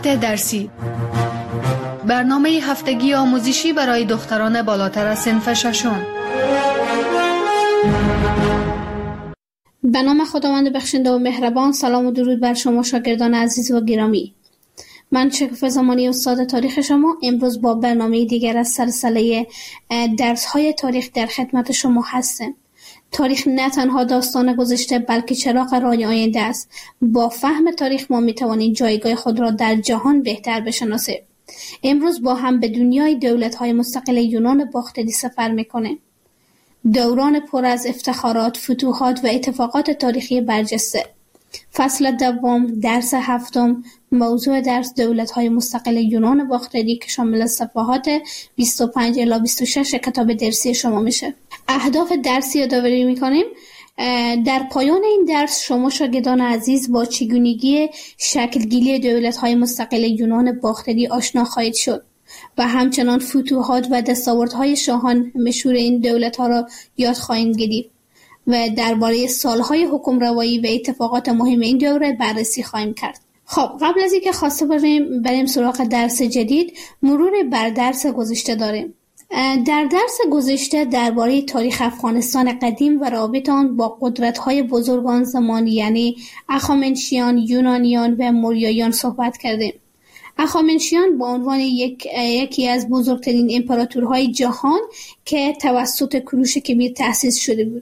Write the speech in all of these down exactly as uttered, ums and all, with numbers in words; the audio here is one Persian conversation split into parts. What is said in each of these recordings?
تحقیقات درسی، برنامه هفتگی آموزشی برای دختران بالاتر از صنف ششم. به نام خداوند بخشنده و مهربان. سلام و درود بر شما شاگردان عزیز و گرامی. من شکوفه زمانی استاد تاریخ شما امروز با برنامه دیگر از سلسله درس‌های تاریخ در خدمت شما هستم. تاریخ نه تنها داستان گذشته بلکه چراغ راه آینده است. با فهم تاریخ ما می‌توانیم جایگاه خود را در جهان بهتر بشناسیم. امروز با هم به دنیای دولت‌های مستقل یونان باختری سفر می‌کنیم. دوران پر از افتخارات، فتوحات و اتفاقات تاریخی برجسته. فصل دوم، درس هفتم، موضوع درس دولت‌های مستقل یونان باختری که شامل صفحات بیست و پنج الی بیست و شش کتاب درسی شما میشه. اهداف درسی یادآوری می‌کنیم. در پایان این درس شما شاگردان عزیز با چگونگی شکل‌گیری دولت‌های مستقل یونان باختری آشنا خواهید شد و همچنان فتوحات و دستاوردهای شاهان مشهور این دولت‌ها را یاد خواهید گرفت و درباره سالهای حکمروایی و اتفاقات مهم این دوره بررسی خواهیم کرد. خب قبل از اینکه خواسته بریم بریم سراغ درس جدید، مرور بر درس گذشته داریم. در درس گذشته درباره تاریخ افغانستان قدیم و رابطه آن با قدرت‌های بزرگان زمان یعنی اخامنشیان، یونانیان و موریاییان صحبت کردیم. اخامنشیان به عنوان یک یکی از بزرگترین امپراتورهای جهان که توسط کوروش کبیر تأسیس شده بود.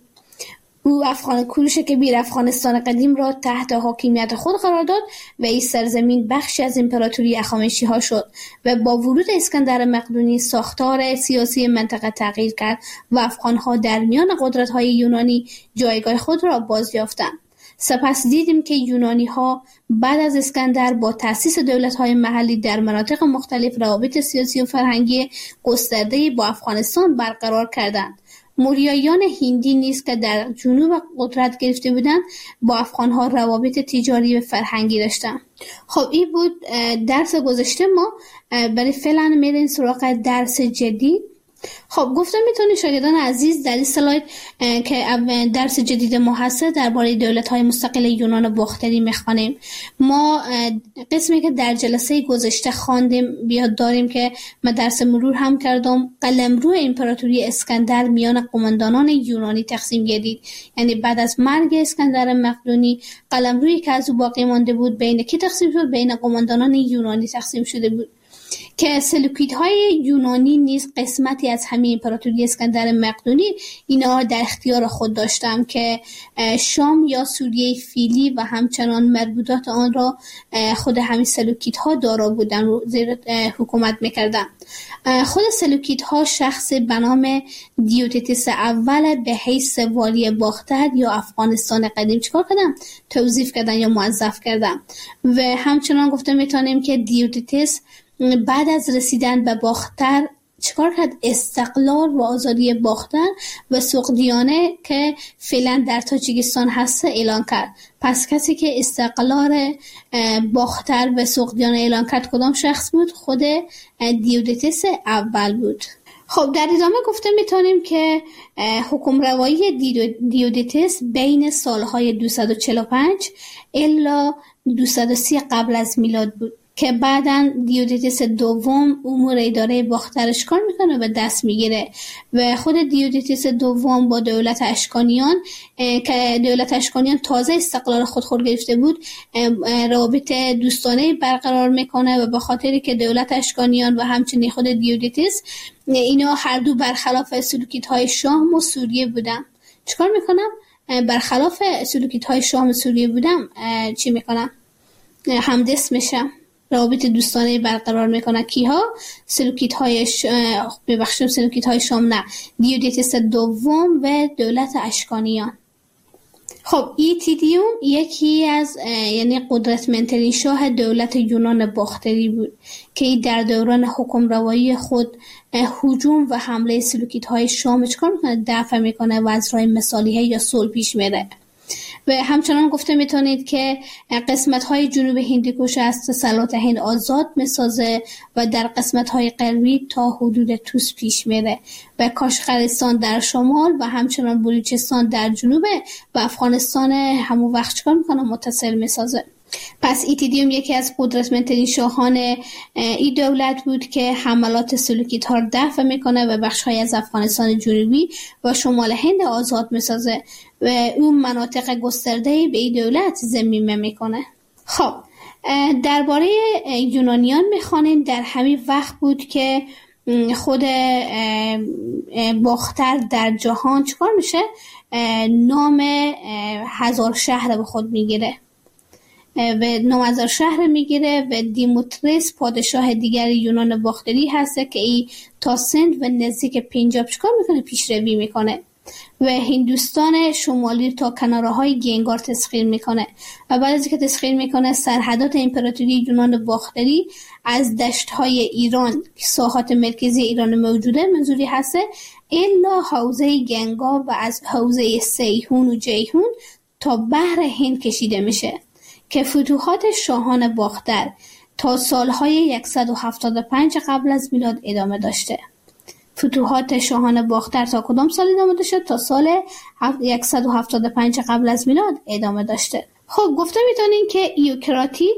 او افغان کوروش کبیر افغانستان قدیم را تحت حاکمیت خود قرار داد و این سرزمین بخشی از امپراتوری اخامنشی‌ها شد و با ورود اسکندر مقدونی ساختار سیاسی منطقه تغییر کرد و افغان‌ها در میان قدرت‌های یونانی جایگاه خود را بازیافتند. سپس دیدیم که یونانی‌ها بعد از اسکندر با تأسیس دولت‌های محلی در مناطق مختلف روابط سیاسی و فرهنگی گسترده‌ای با افغانستان برقرار کردند. موریاییان هندی نیز که در جنوب قدرت گرفته بودند با افغان‌ها روابط تجاری و فرهنگی داشتند. خب این بود درس گذشته ما. برای فعلا میریم سراغ درس جدید. خب گفتم میتونید شاگردان عزیز در این سلاید که درس جدید ما هست درباره دولت‌های مستقل یونان باختری میخوانیم. ما قسمی که در جلسه گذشته خواندیم بیاد داریم که من درس مرور هم کردم. قلمرو امپراتوری اسکندر میان قماندانان یونانی تقسیم گردید، یعنی بعد از مرگ اسکندر مقدونی قلمرویی که از او باقی مانده بود بین کی تقسیم شد؟ بین قماندانان یونانی تقسیم شده بود که سلوکیدهای یونانی نیز قسمتی از همین امپراتوری اسکندر مقدونی اینا در اختیار خود داشتند که شام یا سوریه فیلی و همچنان مربوطات آن را خود همین سلوکیدها دارا بودند و زیر حکومت میکردند. خود سلوکیدها شخص به نام دیوتیتس اول به حیث والی باختر یا افغانستان قدیم چیکار کردن؟ توظیف کردن یا موظف کردن و همچنان گفته میتونیم که دیوتیتس بعد از رسیدن به باختر چیکار کرد؟ استقلال و آزادی باختر و سوقدیانه که فعلا در تاجیکستان هست اعلان کرد. پس کسی که استقلال باختر و سوقدیانه اعلان کرد کدام شخص بود؟ خود دیوتیتس اول بود. خب در ادامه گفته میتونیم که حکمروایی دیوتیتس بین سالهای دویست و چهل و پنج الی دویست و سی قبل از میلاد بود که بعداً دیوتیتس دوم امور اداره باخترش کار میکنه و دست میگیره و خود دیوتیتس دوم با دولت اشکانیان که دولت اشکانیان تازه استقلال خود خود گرفته بود روابط دوستانه برقرار میکنه و به خاطری که دولت اشکانیان و همچنین خود دیوتیتس اینا هر دو برخلاف سلوکیدهای شام و سوریه بودن. چیکار میکنم؟ برخلاف سلوکیدهای شام و سوریه بودم چی میکنم؟ همدست میشم، روابط دوستانه برقرار میکنه. کیها؟ سلوکیدهای ش... ببخشیم سلوکیدهای شام نه دیوتیتس دوم و دولت اشکانیان. خب ایتیدیوم یکی از یعنی قدرتمندترین شاه دولت یونان باختری بود که در دوران حکمروایی خود هجوم و حمله سلوکیدهای شام چکار میکنه؟ دفع میکنه و از راه مصالحه یا صلح پیش میره. و همچنان گفته میتونید که قسمت‌های جنوب هندوکش از تسلط هند آزاد میسازه و در قسمت‌های غربی تا حدود توس پیش میره و کاشغرستان در شمال و همچنان بلوچستان در جنوب و افغانستان همون وقت چکار میکنه؟ متصل میسازه. پس ایتیدیوم یکی از قدرتمندترین شاهان این دولت بود که حملات سلوکیدها را دفع میکنه و بخش‌های از افغانستان جنوبی و شمال هند آزاد میسازه و اون مناطق گسترده‌ای به این دولت ضمیمه میکنه. خب درباره یونانیان میخوانیم در همین وقت بود که خود باختر در جهان چکار میشه؟ نام هزار شهر به خود میگیره و نام هزار شهر میگیره و دیموتریس پادشاه دیگر یونان باختری هسته که ای تا سند و نزدیک پنجاب چکار میکنه؟ پیشروی میکنه و هندوستان شمالی تا کناره های گنگار تسخیر میکنه و بعد از اینکه تسخیر میکنه سرحدات امپراتوری یونان باختری از دشت های ایران که ساحات مرکزی ایران موجوده منظوری هسته الا حوزه گنگا و از حوزه سیهون و جیهون تا بحر هند کشیده میشه که فتوحات شاهان باختر تا سالهای صد و هفتاد و پنج قبل از میلاد ادامه داشته. فتوحات شاهان باختر تا کدام سال ادامه داشته؟ تا سال صد و هفتاد و پنج قبل از میلاد ادامه داشته. خب گفته میتونین که ایوکراتید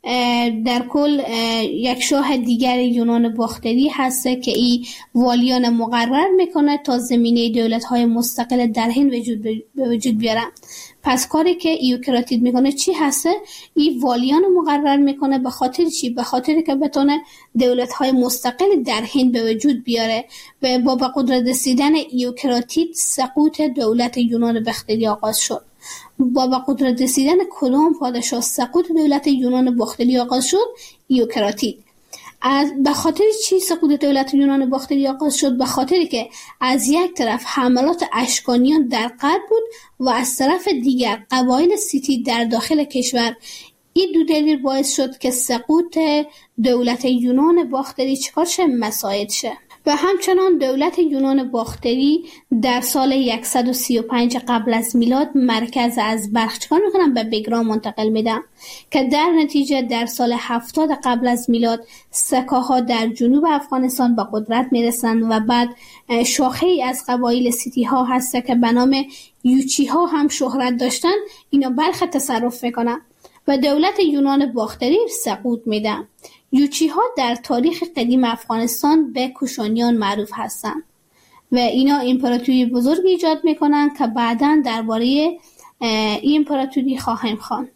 در کل یک شاه دیگر یونان باختری هسته که ای والیان مقرر میکنه تا زمینه دولت‌های مستقل در هند وجود به وجود بیارن. پس کاری که ایوکراتید میکنه چی هسته؟ ای والیان مقرر میکنه به خاطر چی؟ به خاطر که بتونه دولت‌های مستقل در هند به وجود بیاره و با به قدرت رسیدن ایوکراتید سقوط دولت یونان باختری آغاز شد. با به قدرت رسیدن کدام پادشاه سقوط دولت یونان باختری آغاز شد؟ ایوکراتید. از به خاطر چی سقوط دولت یونان باختری آغاز شد؟ به خاطری که از یک طرف حملات اشکانیان در غرب بود و از طرف دیگر قبایل سیتی در داخل کشور. این دو دلیل باعث شد که سقوط دولت یونان باختری چکار شه؟ مساعد شه. و همچنان دولت یونان باختری در سال صد و سی و پنج قبل از میلاد مرکز از بلخ چکار میکنن؟ به بگرام منتقل میدن که در نتیجه در سال هفتاد قبل از میلاد سکاها در جنوب افغانستان به قدرت میرسن و بعد شاخه ای از قبایل سیتی ها هست که به نام یوچی ها هم شهرت داشتن، اینا بلخ تصرف میکنن و دولت یونان باختری سقوط میدن. یوچی ها در تاریخ قدیم افغانستان به کوشانیان معروف هستند و اینا امپراتوری بزرگ ایجاد میکنن که بعداً درباره این امپراتوری خواهیم خواند.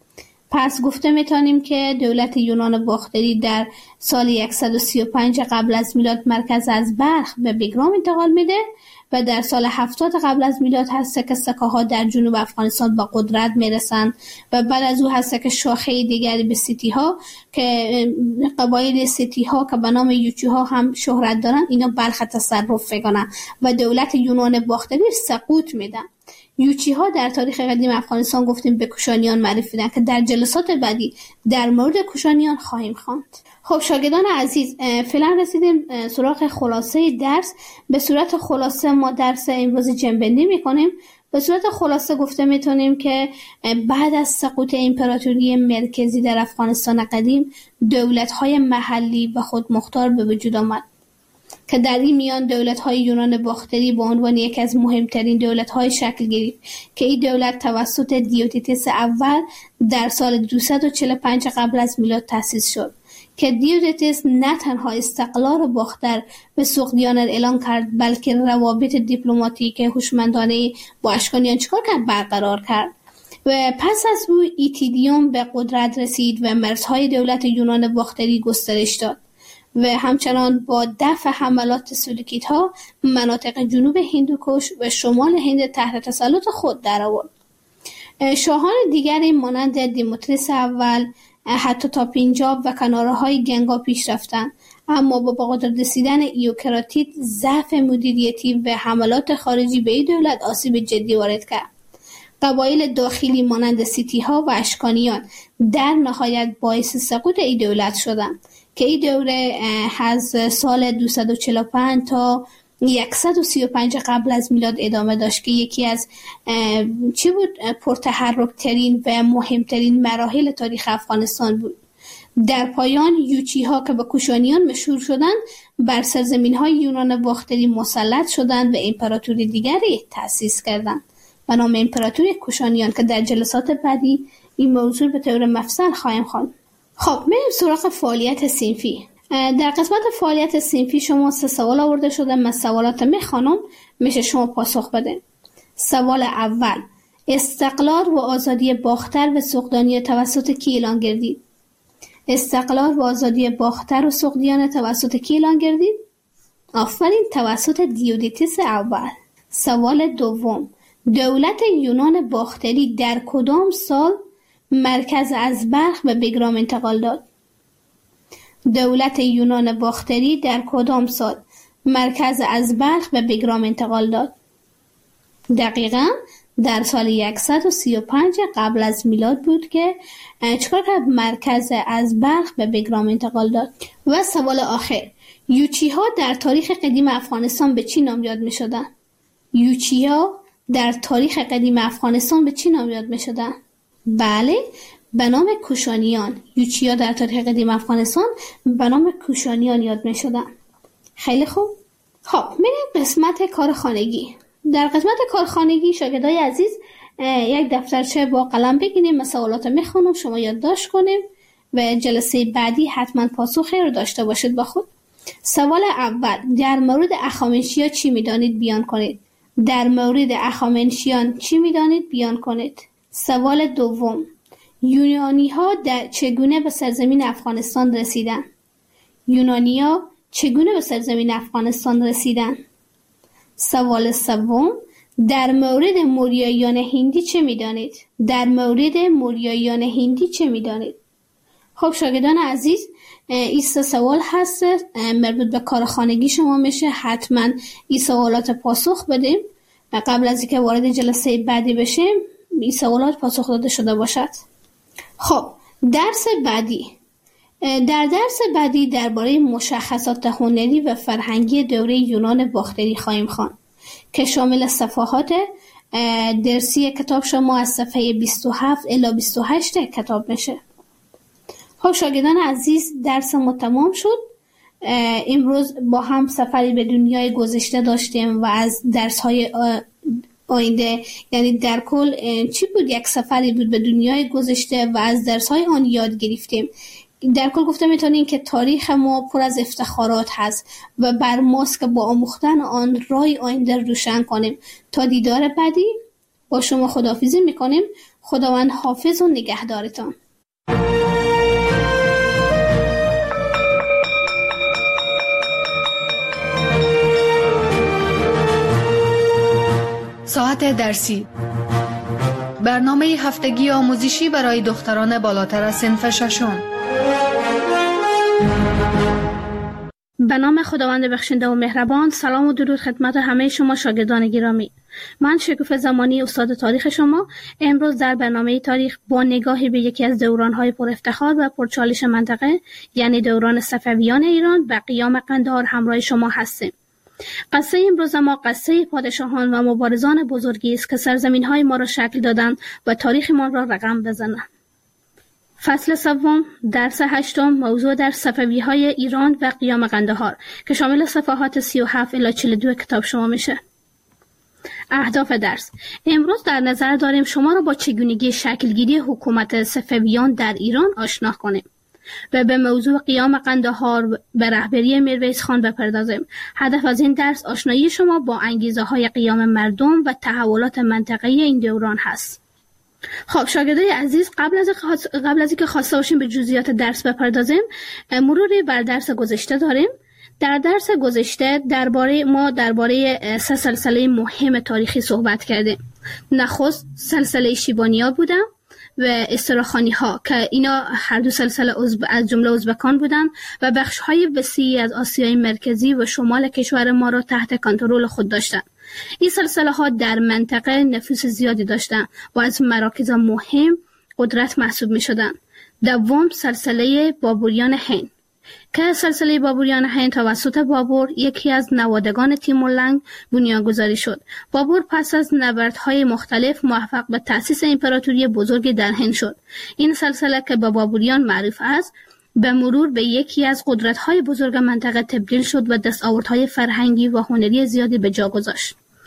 پس گفته میتونیم که دولت یونان باختری در سال صد و سی و پنج قبل از میلاد مرکز از بلخ به بگرام انتقال میده و در سال هفتاد قبل از میلاد هست که سکاها در جنوب افغانستان به قدرت میرسن و بعد از او هست که شاخه دیگری به سیتی ها که قبایل سیتی ها که به نام یوچی ها هم شهرت دارن اینا بلخ تصرف میکنن و دولت یونان باختری سقوط میدن. یوچی ها در تاریخ قدیم افغانستان گفتیم به کوشانیان معرفی دادن که در جلسات بعدی در مورد کوشانیان خواهیم خواند. خب شاگردان عزیز، فعلا رسیدیم سراغ خلاصه درس. به صورت خلاصه ما درس امروز جنبندی میکنیم. به صورت خلاصه گفته میتونیم که بعد از سقوط امپراتوری مرکزی در افغانستان قدیم دولت‌های محلی و خودمختار به وجود آمد که در این میان دولت‌های یونان باختری به عنوان یکی از مهمترین دولت‌های شکل گرفت که این دولت توسط دیوتیتس اول در سال دویست و چهل و پنج قبل از میلاد تأسیس شد که دیوتیتس نه تنها استقلال باختر به سقدیان اعلان کرد بلکه روابط دیپلماتیک هوشمندانه با اشکانیان چکار کرد؟ برقرار کرد و پس از او ایتیدیوم به قدرت رسید و مرزهای دولت یونان باختری گسترش داد و همچنان با دفع حملات سلوکیدها مناطق جنوب هندوکش و شمال هند تحت تسلط خود درآورد. شاهان دیگری مانند دیموتریس اول حتی تا پنجاب و کناره های گنگا پیش رفتند، اما با قدرت رسیدن ایوکراتید ضعف مدیریتی و حملات خارجی به این دولت آسیب جدی وارد کرد. قبایل داخلی مانند سیتی ها و اشکانیان در نهایت باعث سقوط این دولت شدند که این دوره از سال دویست و چهل و پنج تا صد و سی و پنج قبل از میلاد ادامه داشت که یکی از چی بود پرتحرک ترین و مهمترین مراحل تاریخ افغانستان بود. در پایان یوچی ها که به کوشانیان مشهور شدند بر سرزمین های یونان باختری مسلط شدند و امپراتوری دیگری تأسیس کردند به نام امپراتوری کوشانیان که در جلسات بعدی این موضوع به طور مفصل خواهیم خواند. خب میریم سراغ فعالیت صنفی. در قسمت فعالیت صنفی شما سه سوال آورده شده. من سوالات میخوانم، میشه شما پاسخ بده. سوال اول: استقلال و آزادی باختر و سوقدیان توسط کی اعلان گردید؟ استقلال و آزادی باختر و سوقدیان توسط کی اعلان گردید؟ آفرین، توسط دیودیتس اول. سوال دوم: دولت یونان باختری در کدام سال مرکز از بلخ به بگرام انتقال داد؟ دولت یونان باختری در کدام سال مرکز از بلخ به بگرام انتقال داد؟ دقیقاً در سال صد و سی و پنج قبل از میلاد بود که چکار کرد؟ مرکز از بلخ به بگرام انتقال داد. و سوال آخر: یوچی ها در تاریخ قدیم افغانستان به چی نام یاد می شدن؟ یوچی ها در تاریخ قدیم افغانستان به چی نام یاد می شدن؟ بله، به نام کوشانیان. یوچی ها در تاریخ قدیم افغانستان به نام کوشانیان یاد می شدن. خیلی خوب. خب میریم قسمت کارخانگی. در قسمت کارخانگی شاگردای عزیز یک دفترچه با قلم بگیریم، من سوالات میخونم، شما یادداشت کنیم و جلسه بعدی حتما پاسخی رو داشته باشید با خود. سوال اول: در مورد اخامنشیان چی میدانید بیان کنید؟ در مورد اخامنشیان چی میدانید بیان کنید؟ سوال دوم: یونانی ها در چگونه به سرزمین افغانستان رسیدند؟ یونانی ها چگونه به سرزمین افغانستان رسیدند؟ سوال سوم: در مورد موریاییان هندی چه میدانید؟ در مورد موریاییان هندی چه میدانید؟ خب شاگردان عزیز، این سه سوال هست مربوط به کارخانگی شما میشه. حتما این سوالات پاسخ بدیم قبل از اینکه وارد جلسه بعدی بشیم. این سوالات پاسخ داده شده باشد. خب درس بعدی. در درس بعدی درباره مشخصات هنری و فرهنگی دوره یونان باختری خواهیم خواند که شامل صفحات درسی کتاب شما از صفحه بیست و هفت الی بیست و هشت کتاب میشه. خب شاگردان عزیز، درس ما تمام شد. امروز با هم سفری به دنیای گذشته داشتیم و از درس‌های آینده، یعنی در کل چی بود؟ یک سفری بود به دنیای گذشته و از درس‌های آن یاد گرفتیم. در کل گفته میتونیم که تاریخ ما پر از افتخارات هست و بر ماست که با آموختن آن راه آینده روشن کنیم. تا دیدار بعدی با شما خداحافظی میکنیم. خداوند حافظ و نگهدارتان. ساعت درسی، برنامه هفتگی آموزشی برای دختران بالاتر از صنف ششم. به نام خداوند بخشنده و مهربان. سلام و درود خدمت همه شما شاگردان گرامی. من شکوفه زمانی، استاد تاریخ شما، امروز در برنامه تاریخ با نگاهی به یکی از دوران‌های پر افتخار و پرچالش منطقه، یعنی دوران صفویان ایران و قیام قندهار همراه شما هستیم. قصه امروز ما قصه پادشاهان و مبارزان بزرگی است که سرزمین‌های ما را شکل دادند و تاریخ ما را رقم بزنند. فصل سوم، درس هشتم، موضوع در صفوی‌های ایران و قیام قندهار که شامل صفحات سی و هفت الی چهل و دو کتاب شما میشه. اهداف درس: امروز در نظر داریم شما را با چگونگی شکلگیری حکومت صفویان در ایران آشنا کنیم و به موضوع قیام قندهار به رهبری میرویس خان بپردازیم. هدف از این درس آشنایی شما با انگیزه‌های قیام مردم و تحولات منطقه‌ای این دوران هست. خب شاگردای عزیز، قبل از قبل از اینکه خواسته باشیم به جزئیات درس بپردازیم، مروری بر درس گذشته داریم. در درس گذشته درباره ما درباره سه سلسله مهم تاریخی صحبت کردیم. نخست سلسله شیبانی‌ها بودن و استراخانی ها که اینا هر دو سلسله از جمله ازبکان بودن و بخش های وسیعی از آسیای مرکزی و شمال کشور ما را تحت کنترل خود داشتند. این سلسله ها در منطقه نفوذ زیادی داشتند و از مراکز مهم قدرت محسوب می شدند. دوم، سلسله بابوریان هند که سلسله بابوریان هند توسط بابور، یکی از نوادگان تیمورلنگ، بنیانگذاری شد. بابور پس از نبردهای مختلف موفق به تأسیس امپراتوری بزرگی در هند شد. این سلسله که به بابوریان معروف است، به مرور به یکی از قدرت‌های بزرگ منطقه تبدیل شد و دستاوردهای فرهنگی و هنری زیادی به جا گذاشت.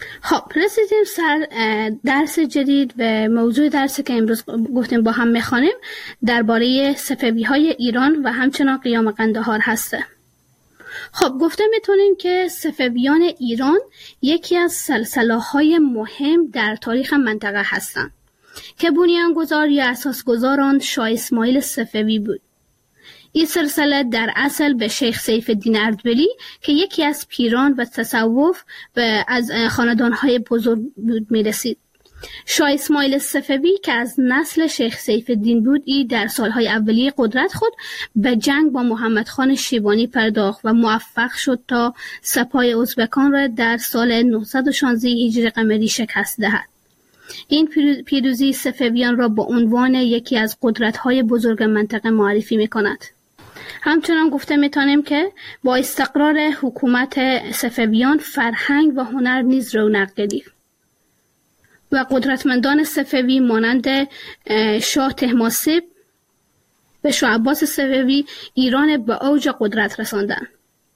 خب رسیدیم سر درس جدید و موضوع درسی که امروز گفتیم با هم میخوانیم درباره صفوی‌های ایران و همچنان قیام قندهار هسته. خب گفته میتونیم که صفویان ایران یکی از سلسله‌های مهم در تاریخ منطقه هستند که بنیانگذار یا اساسگذار آن شاه اسماعیل صفوی بود. این سلسله در اصل به شیخ سیف الدین اردبیلی که یکی از پیران و تصوف و از خاندانهای بزرگ بود میرسید. شاه اسماعیل صفوی که از نسل شیخ سیف الدین بود، ای در سالهای اولیه قدرت خود به جنگ با محمد خان شیبانی پرداخت و موفق شد تا سپاه ازبکان را در سال نهصد و شانزده هجری قمری شکست دهد. این پیروزی صفویان را با عنوان یکی از قدرت‌های بزرگ منطقه معرفی می‌کند. همچنان گفته می‌توانیم که با استقرار حکومت صفویان فرهنگ و هنر نیز رونق گرفت و قدرتمندان صفوی مانند شاه طهماسب و شاه عباس صفوی ایران به اوج قدرت رساندند.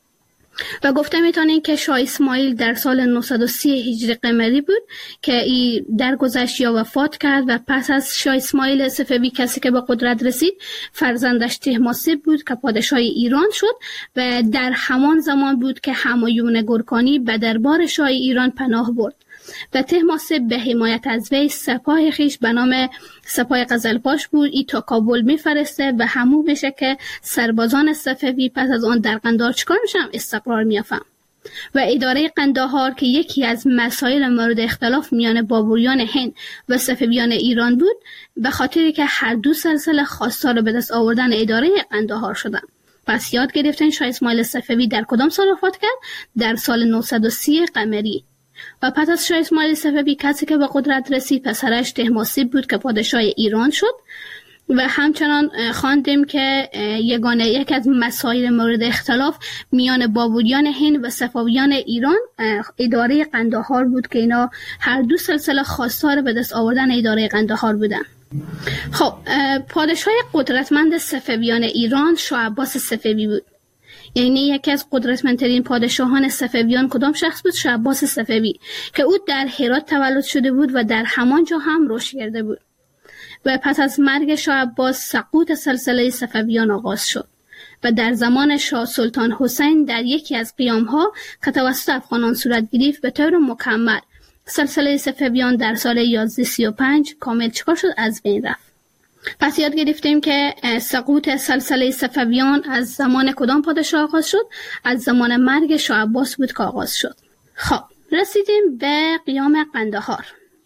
و گفته میتونیم که شاه اسماعیل در سال نهصد و سی هجری قمری بود که ای درگذشت یا وفات کرد و پس از شاه اسماعیل صفوی کسی که به قدرت رسید فرزندش طهماسب بود که پادشاه ایران شد و در همان زمان بود که همایون گرکانی به دربار شاه ایران پناه برد و طهماسب به حمایت از وی سپاه خیش به نام سپاه قزلباش بود ای تا کابل میفرسته و همو بشه که سربازان صفوی پس از آن در قندهار چکار میشن استقرار میافن. و اداره قندهار که یکی از مسائل مورد اختلاف میان بابوریان هند و صفویان ایران بود، به خاطری که هر دو سلسله خواستار به دست آوردن اداره قندهار شدن. پس یاد گرفتن شاه اسماعیل صفوی در کدام سال وفات کرد؟ در سال نهصد و سی قمری. و پس از شاه اسماعیل صفوی کسی که به قدرت رسید پسرش طهماسب بود که پادشاه ایران شد. و همچنان خواندیم که یگانه یک از مسائل مورد اختلاف میان بابوریان هند و صفویان ایران اداره قندهار بود که اینا هر دو سلسله خواستار به دست آوردن اداره قندهار بودن. خب پادشاه قدرتمند صفویان ایران شاه عباس صفوی بود. یعنی یکی از قدرتمندترین پادشاهان صفویان کدام شخص بود؟ شاه عباس صفوی که او در هرات تولد شده بود و در همانجا هم رشد کرده بود. و پس از مرگ شاه عباس سقوط سلسله صفویان آغاز شد و در زمان شاه سلطان حسین در یکی از قیام‌ها که توسط افغانان صورت گرفت به طور مکمل سلسله صفویان در سال یازده سی و پنج کامل چکار شد؟ از بین رفت. پس یاد گرفتیم که سقوط سلسله صفویان از زمان کدام پادشاه آغاز شد؟ از زمان مرگ شاه عباس بود که آغاز شد. خب رسیدیم به قیام قندهار.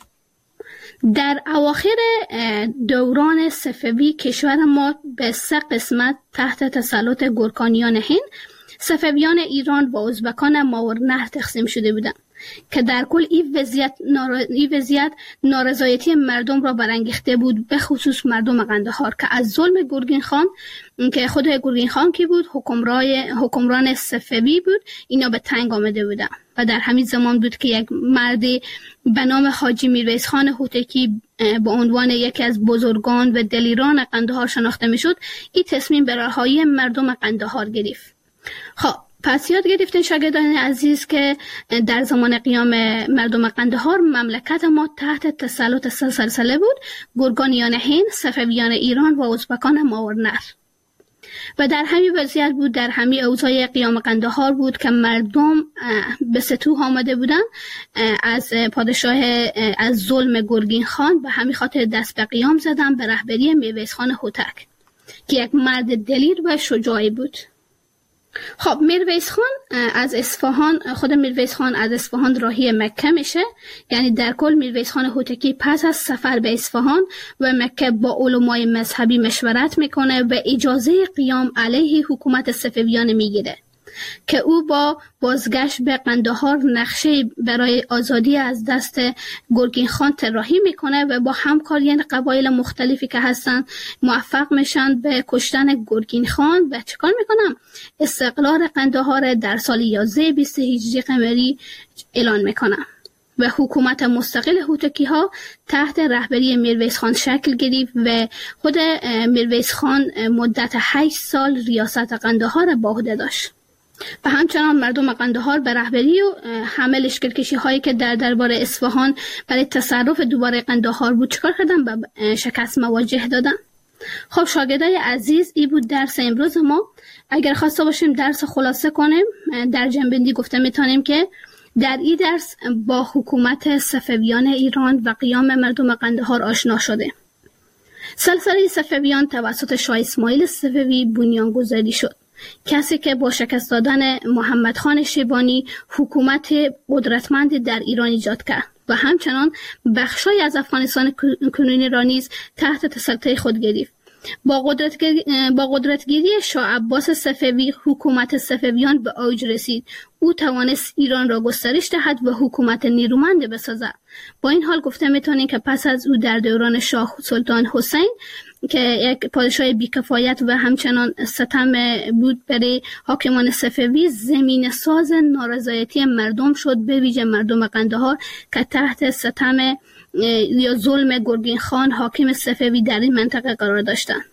در اواخر دوران صفوی کشور ما به سه قسمت تحت تسلط گرکانیان هند، صفویان ایران و ازبکان ماورالنهر تقسیم شده بودند که در کل این وضعیت نار... این وضعیت نارضایتی مردم را برانگیخته بود، به خصوص مردم قندهار که از ظلم گرگین خان که خود گرگین خان کی بود حکمران حکمران صفوی بود، اینا به تنگ آمده بودند. و در همین زمان بود که یک مردی به نام حاجی میرویس خان هوتکی به عنوان یکی از بزرگان و دلیران قندهار شناخته میشد، این تصمیم به رهایی مردم قندهار گرفت. خب پس یاد گرفتین شاگردان عزیز که در زمان قیام مردم قندهار مملکت ما تحت تسلط سه سلسله بود: گرگانیان هند، صفویان ایران و ازبکان ماورالنهر. و در همین وضعیت بود، در همین اوضاع قیام قندهار بود که مردم به ستوه آمده بودن از پادشاه از ظلم گرگین خان، به همین خاطر دست به قیام زدن به رهبری میرویس خان هوتک که یک مرد دلیر و شجاعی بود. خب میرویس خان از اصفهان خود میرویس خان از اصفهان راهی مکه میشه، یعنی در کل میرویس خان هوتکی پس از سفر به اصفهان و مکه با علمای مذهبی مشورت میکنه و اجازه قیام علیه حکومت صفویان میگیره که او با بازگشت به قندهار نقشه برای آزادی از دست گرگین خان طراحی میکنه و با همکاری قبایل مختلفی که هستن موفق میشن به کشتن گرگین خان و چیکار میکنن؟ استقلال قندهار در سال یازده بیست هجری قمری اعلان میکنن و حکومت مستقل هوتکی ها تحت رهبری میرویس خان شکل گرفت و خود میرویس خان مدت هشت سال ریاست قندهار به عهده داشت. و همچنان مردم قندهار به رهبری و همه لشکرکشی هایی که در دربار اصفهان برای تصرف دوباره قندهار بود چکار کردن و شکست مواجه دادن. خب شاگردای عزیز، این بود درس امروز ما. اگر خواسته باشیم درس خلاصه کنیم، در جنبندی گفته میتونیم که در این درس با حکومت صفویان ایران و قیام مردم قندهار آشنا شده. سلسله صفویان توسط شاه اسماعیل صفوی بنیانگذاری شد، کسی که با شکست دادن محمد خان شیبانی حکومت قدرتمند در ایران ایجاد کرد و همچنان بخشای از افغانستان کنونی را نیز تحت تسلط خود گرفت. با قدرتگیری با قدرتگیری شاه عباس صفوی حکومت صفویان به اوج رسید. او توانست ایران را گسترش دهد و حکومت نیرومند بسازد. با این حال گفته میتونیم که پس از او در دوران شاه سلطان حسین که یک پادشاه بیکفایت و همچنان ستم بود برای حاکمان صفوی، زمین ساز نارضایتی مردم شد، به ویژه مردم قندهار که تحت ستم یا ظلم گرگین خان حاکم صفوی در این منطقه قرار داشتند.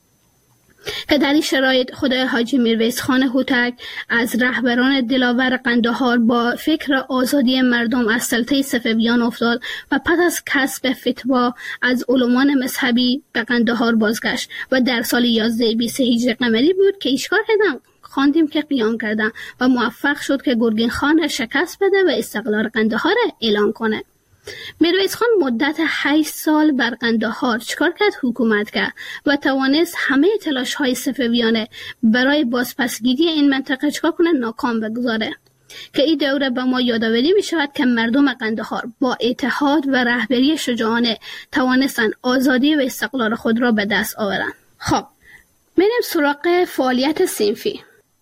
که در این شرایط خدای حاجی میرویس خان هوتک از رهبران دلاور قندهار با فکر آزادی مردم از سلطه صفویان افتاد و پس از کسب فتوا از علمان مذهبی به قندهار بازگشت و در سال یازده بیست هجری قمری بود که ایشکار کردن خواندیم که قیام کردن و موفق شد که گرگین خان را شکست بده و استقلال قندهار اعلان کنه. میرویس خان مدت هشت سال بر قندهار چکار کرد؟ حکومت کرد و توانست همه تلاش های صفویان برای بازپسگیری این منطقه چکار کنه؟ ناکام بگذاره. که این دوره به ما یادآوری می شود که مردم قندهار با اتحاد و رهبری شجاعانه توانستن آزادی و استقلال خود را به دست آورند. خب میریم سراغ فعالیت صنفی.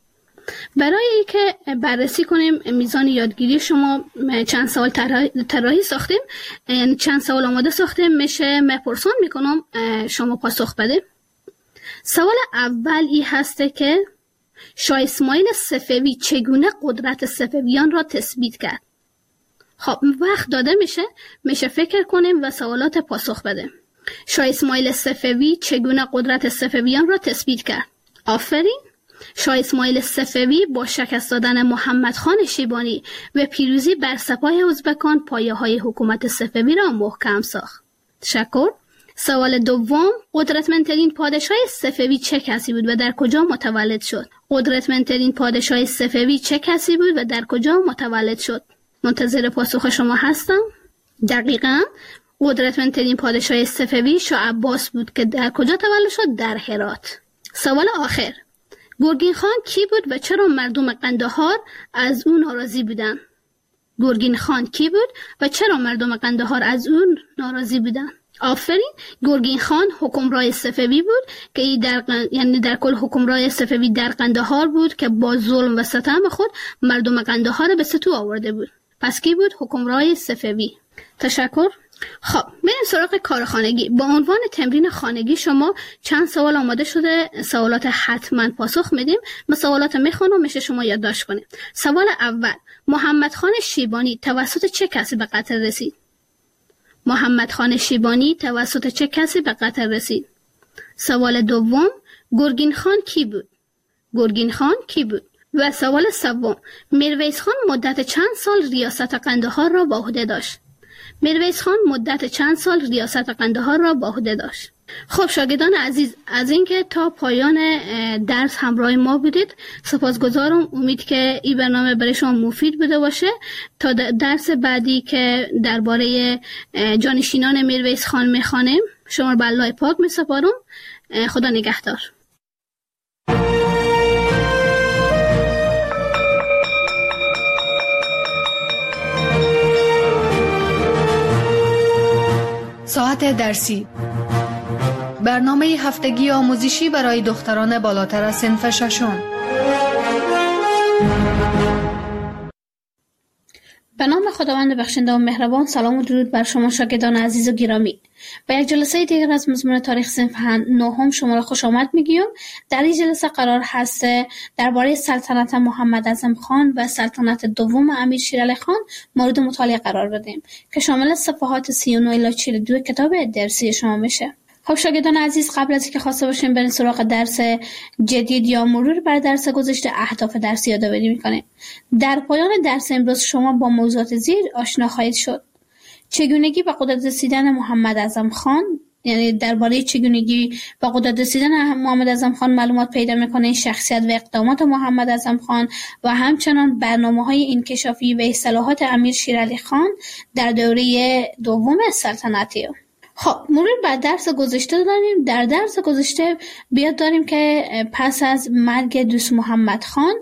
برای اینکه بررسی کنیم میزان یادگیری شما، چند سوال طراحی ساختیم، یعنی چند سوال آماده ساختیم، میشه مپرسان میکنم شما پاسخ بده. سوال اول این هسته که شاه اسماعیل صفوی چگونه قدرت صفویان را تثبیت کرد؟ خب وقت داده میشه میشه فکر کنیم و سوالات پاسخ بده. شاه اسماعیل صفوی چگونه قدرت صفویان را تثبیت کرد؟ آفرین. شاه اسماعیل صفوی با شکست دادن محمد خان شیبانی و پیروزی بر سپاه ازبکان پایه‌های حکومت صفوی را محکم ساخت. تشکر. سوال دوم، قدرتمندترین پادشاه صفوی چه کسی بود و در کجا متولد شد؟ قدرتمندترین پادشاه صفوی چه کسی بود و در کجا متولد شد؟ منتظر پاسخ شما هستم. دقیقاً قدرتمندترین پادشاه صفوی شاه عباس بود که در کجا تولد شد؟ در هرات. سوال آخر، گرگین خان کی بود و چرا مردم قندهار از او ناراضی بودند؟ گرگین خان کی بود و چرا مردم قندهار از او ناراضی بودند؟ آفرین. گرگین خان حکمران صفوی بود که ای در یعنی در کل حکمران صفوی در قندهار بود که با ظلم و ستم خود مردم قندهار به ستو آورده بود. پس کی بود؟ حکمران صفوی. تشکر. خب میریم سراغ کار خانگی. با عنوان تمرین خانگی شما چند سوال آماده شده، سوالات حتما پاسخ میدیم. ما سوالات میخونم میشه شما یادداشت کنید. سوال اول، محمد خان شیبانی توسط چه کسی به قتل رسید؟ محمد خان شیبانی توسط چه کسی به قتل رسید؟ سوال دوم، گرگین خان کی بود؟ گرگین خان کی بود؟ و سوال سوم، میرویس خان مدت چند سال ریاست قندهار را به عهده داشت؟ میرویس خان مدت چند سال ریاست قندهار را به عهده داشت؟ خب شاگردان عزیز، از اینکه تا پایان درس همراه ما بودید سپاسگزارم. امید که این برنامه برای شما مفید بوده باشه. تا درس بعدی که درباره جانشینان میرویس خان میخوانیم شما رو به الله پاک میسپارم. خدا نگهدار. ساعت درسی، برنامه هفتگی آموزشی برای دختران بالاتر از صنف ششم. به نام خداوند بخشنده و مهربان، سلام و درود بر شما شاگردان عزیز و گرامی. به یک جلسه دیگر از مضمون تاریخ صنف نهم شما را خوش آمد میگیم. در این جلسه قرار هست درباره سلطنت محمد اعظم خان و سلطنت دوم امیر شیرعلی خان مورد مطالعه قرار بدیم که شامل صفحات سی و نه الی چهل و دو کتاب درسی شما میشه. خب شاگردان عزیز، قبل از اینکه خواسته باشیم بریم سراغ درس جدید یا مرور بر درس گذشته، اهداف درسی یادآوری میکنیم. در پایان درس امروز شما با موضوعات زیر آشنا خواهید شد: چگونگی به قدرت رسیدن محمد اعظم خان، یعنی درباره چگونگی به قدرت رسیدن محمد اعظم خان معلومات پیدا میکنه، شخصیت و اقدامات محمد اعظم خان و همچنان برنامه‌های انکشافی و اصلاحات امیر شیرعلی خان در دوره دوم سلطنتی. خب مرور بر درس گذشته داریم. در درس گذشته بیاد داریم که پس از مرگ دوست محمد خان،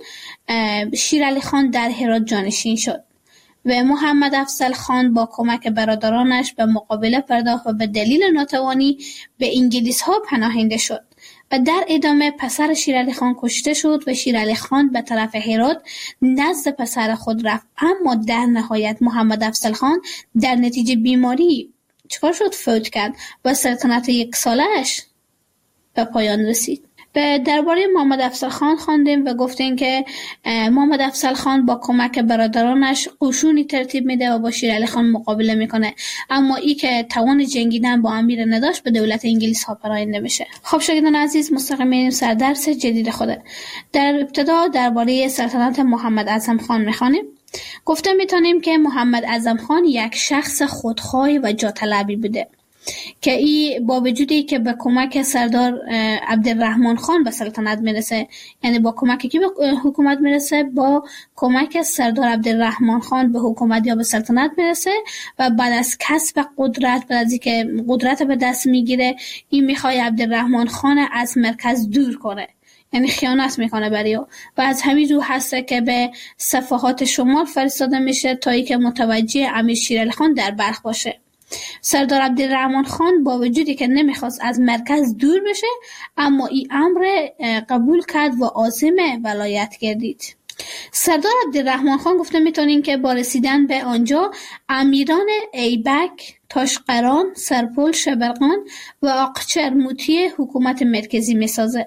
شیرعلی خان در هرات جانشین شد و محمد افضل خان با کمک برادرانش به مقابله پرداخت و به دلیل ناتوانی به انگلیس ها پناهنده شد و در ادامه پسر شیرعلی خان کشته شد و شیرعلی خان به طرف هرات نزد پسر خود رفت. اما در نهایت محمد افضل خان در نتیجه بیماری چکار شد؟ فوت کرد و سلطنت یک سالش به پایان رسید. به درباره محمد افضل خان خواندیم و گفتیم که محمد افضل خان با کمک برادرانش قشونی ترتیب میده و با شیرعلی خان مقابله میکنه، اما ای که توان جنگیدن با امیر نداشت به دولت انگلیس ها پراینده میشه. خب شاگردان عزیز، مستقیم میریم سر درس جدید خوده. در ابتدا درباره سلطنت محمد اعظم خان میخوانیم. گفته میتونیم که محمد اعظم خان یک شخص خودخواه و جاطلبی بوده که ای با وجودی که به کمک سردار عبدالرحمن خان به سلطنت میرسه، یعنی با کمکی که به حکومت میرسه، با کمک سردار عبدالرحمن خان به حکومت یا به سلطنت میرسه و بعد از کسب قدرت، بعد از اینکه قدرت به دست میگیره، این میخواد عبدالرحمن خان از مرکز دور کنه، یعنی خیانت میکنه برای او و از همین رو هسته که به صفحات شمال فرستاده میشه تا ای که متوجه امیر شیرعلی خان در بلخ باشه. سردار عبدالرحمن خان با وجودی که نمیخواست از مرکز دور بشه، اما این امر قبول کرد و عازم ولایت گردید. سردار عبدالرحمن خان گفته میتونین که با رسیدن به آنجا امیران ایبک، تاشقران، سرپل، شبرقان و آقچر موتی حکومت مرکزی میسازه.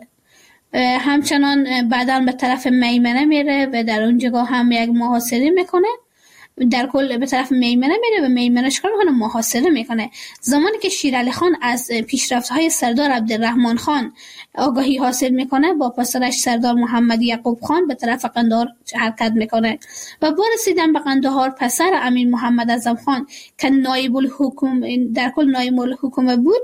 همچنان بعداً به طرف میمنه میره و در اونجا هم یک محاصره میکنه. در کل به طرف میمنه میره و میمنه چکار میکنه؟ محاصره میکنه. زمانی که شیرعلی خان از پیشرفت‌های سردار عبدالرحمن خان آگاهی حاصل میکنه، با پسرش سردار محمد یعقوب خان به طرف قندهار حرکت میکنه و با رسیدن به قندهار پسر امیر محمد اعظم خان که نایب الحکومه در کل نایب الحکومه بود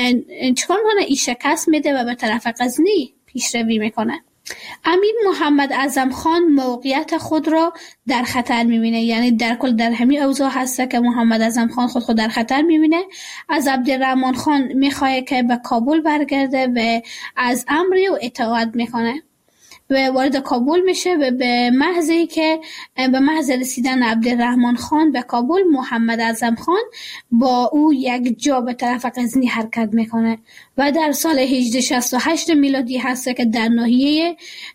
چکار میکنه؟ این شکست میده و به طرف غزنی پیشروی میکنه. امیر محمد اعظم خان موقعیت خود را در خطر میبینه، یعنی در کل در همین اوضاع هسته که محمد اعظم خان خود خود در خطر میبینه. از عبدالرحمن خان میخواه که به کابل برگرده و از امری و اطاعت میکنه و وارد کابل میشه و به محضی که به محض رسیدن عبدالرحمن خان به کابل، محمد اعظم خان با او یک جا به طرف غزنی حرکت میکنه و در سال هجده شصت و هشت میلادی هست که در ناحیه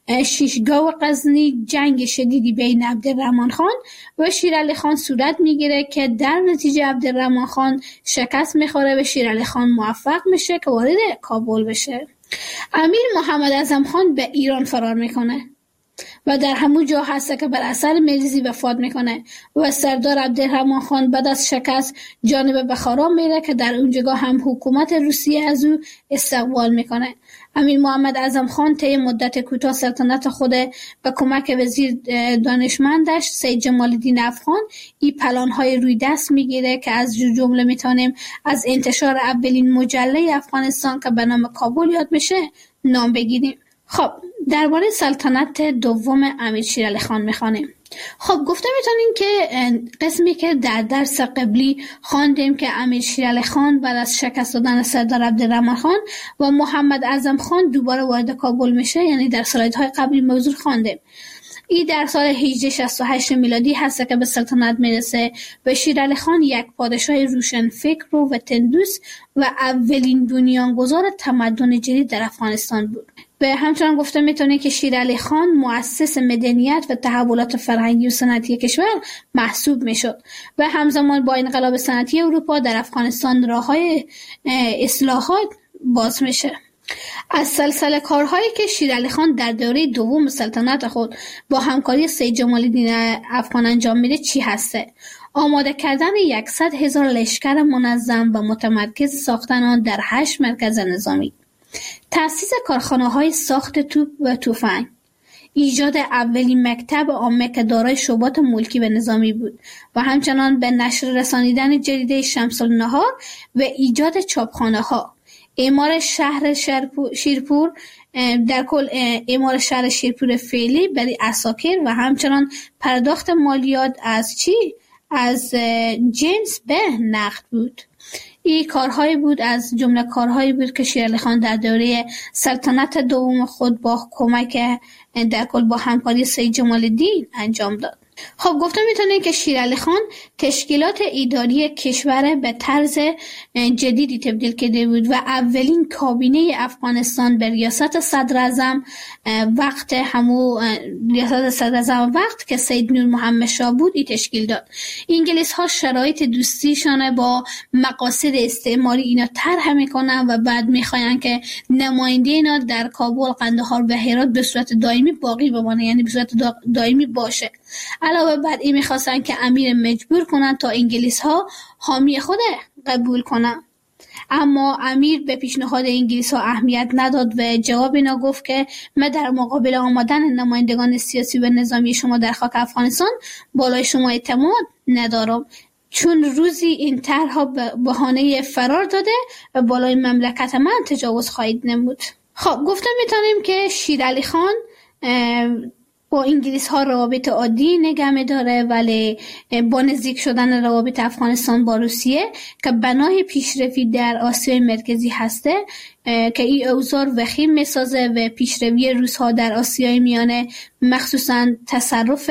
شیشگاه غزنی جنگ شدیدی بین عبدالرحمن خان و شیرعلی خان صورت میگیره که در نتیجه عبدالرحمن خان شکست میخوره و شیرعلی خان موفق میشه که وارد کابل بشه. امیر محمد اعظم خان به ایران فرار میکنه و در همون جا هست که بر اثر مریضی وفات میکنه و سردار عبدالرحمن خان بعد از شکست جانب بخارا میره که در اونجا هم حکومت روسیه از او استقبال میکنه. امیر محمد اعظم خان طی مدت کوتاه سلطنت خود به کمک وزیر دانشمندش سید جمال الدین افغان این پلان‌های روی دست میگیره که از جمله میتونیم از انتشار اولین مجله افغانستان که به نام کابل یاد میشه نام بگیریم. خب درباره سلطنت دوم امیر شیرعلی خان میخوانیم. خب گفته میتونیم که قسمی که در درس قبلی خواندیم که امیر شیرعلی خان بعد از شکست دادن سردار عبدالرحمن خان و محمد اعظم خان دوباره وارد کابل میشه، یعنی در سلایدهای قبلی موضوع خواندیم. این در سال هجده شصت و هشت میلادی هست که به سلطنت میرسه و شیرعلی خان یک پادشاه روشن فکر و وطندوست و اولین بنیانگذار تمدن جدید در افغانستان بود. به همچنان گفته میتونه که شیرعلی خان مؤسس مدنیت و تحولات فرهنگی و صنعتی کشور محسوب میشد و همزمان با انقلاب صنعتی اروپا در افغانستان راههای اصلاحات باز میشه. از سلسله کارهایی که شیرعلی خان در دوره دوم سلطنت خود با همکاری سید جمال الدین افغان انجام میده چی هسته؟ آماده کردن یکصد هزار لشکر منظم و متمرکز، ساختن آن در هشت مرکز نظامی، تأسیس کارخانه‌های ساخت توپ و تفنگ، ایجاد اولین مکتب عامه که دارای شعبات ملکی و نظامی بود و همچنان به نشر رسانیدن جریده شمس النهار و ایجاد چاپخانه‌ها، اعمار شهر شیرپور، در کل اعمار شهر شیرپور فعلی برای عساکر و همچنان پرداخت مالیات از چی؟ از جنس به نقد بود. این کارهایی بود از جمله کارهایی بود که شیرعلی خان در دوره سلطنت دوم خود با کمک در کل با همکاری سید جمال الدین انجام داد. خب گفته میتونه که شیرعلی خان تشکیلات اداری کشور به طرز جدیدی تبدیل کرده بود و اولین کابینه افغانستان به ریاست صدر اعظم وقت همو ریاست صدر اعظم وقت که سید نور محمد شاه بود ای تشکیل داد. انگلیس ها شرایط دوستیشان با مقاصد استعماری اینا طرح میکنن و بعد میخواین که نماینده اینا در کابل، قندهار و هرات به صورت دائمی باقی بمانه، یعنی به صورت دائمی باشه. علاوه بر این میخواستن که امیر مجبور کنن تا انگلیس ها حامی خود قبول کنن، اما امیر به پیشنهاد انگلیس ها اهمیت نداد و جواب اینا گفت که من در مقابل آمدن نمایندگان سیاسی و نظامی شما در خاک افغانستان بالای شما اعتماد ندارم، چون روزی این طرح‌ها به بهانه فرار داده و بالای مملکت من تجاوز خواهید نمود. خب گفتم میتونیم که شیرعلی خان با انگلیس ها روابط عادی نگه داره، ولی با نزدیک شدن روابط افغانستان با روسیه که بنای پیشروی در آسیای مرکزی هسته که این اوضاع وخیم میسازه و پیشروی روس ها در آسیای میانه، مخصوصا تصرف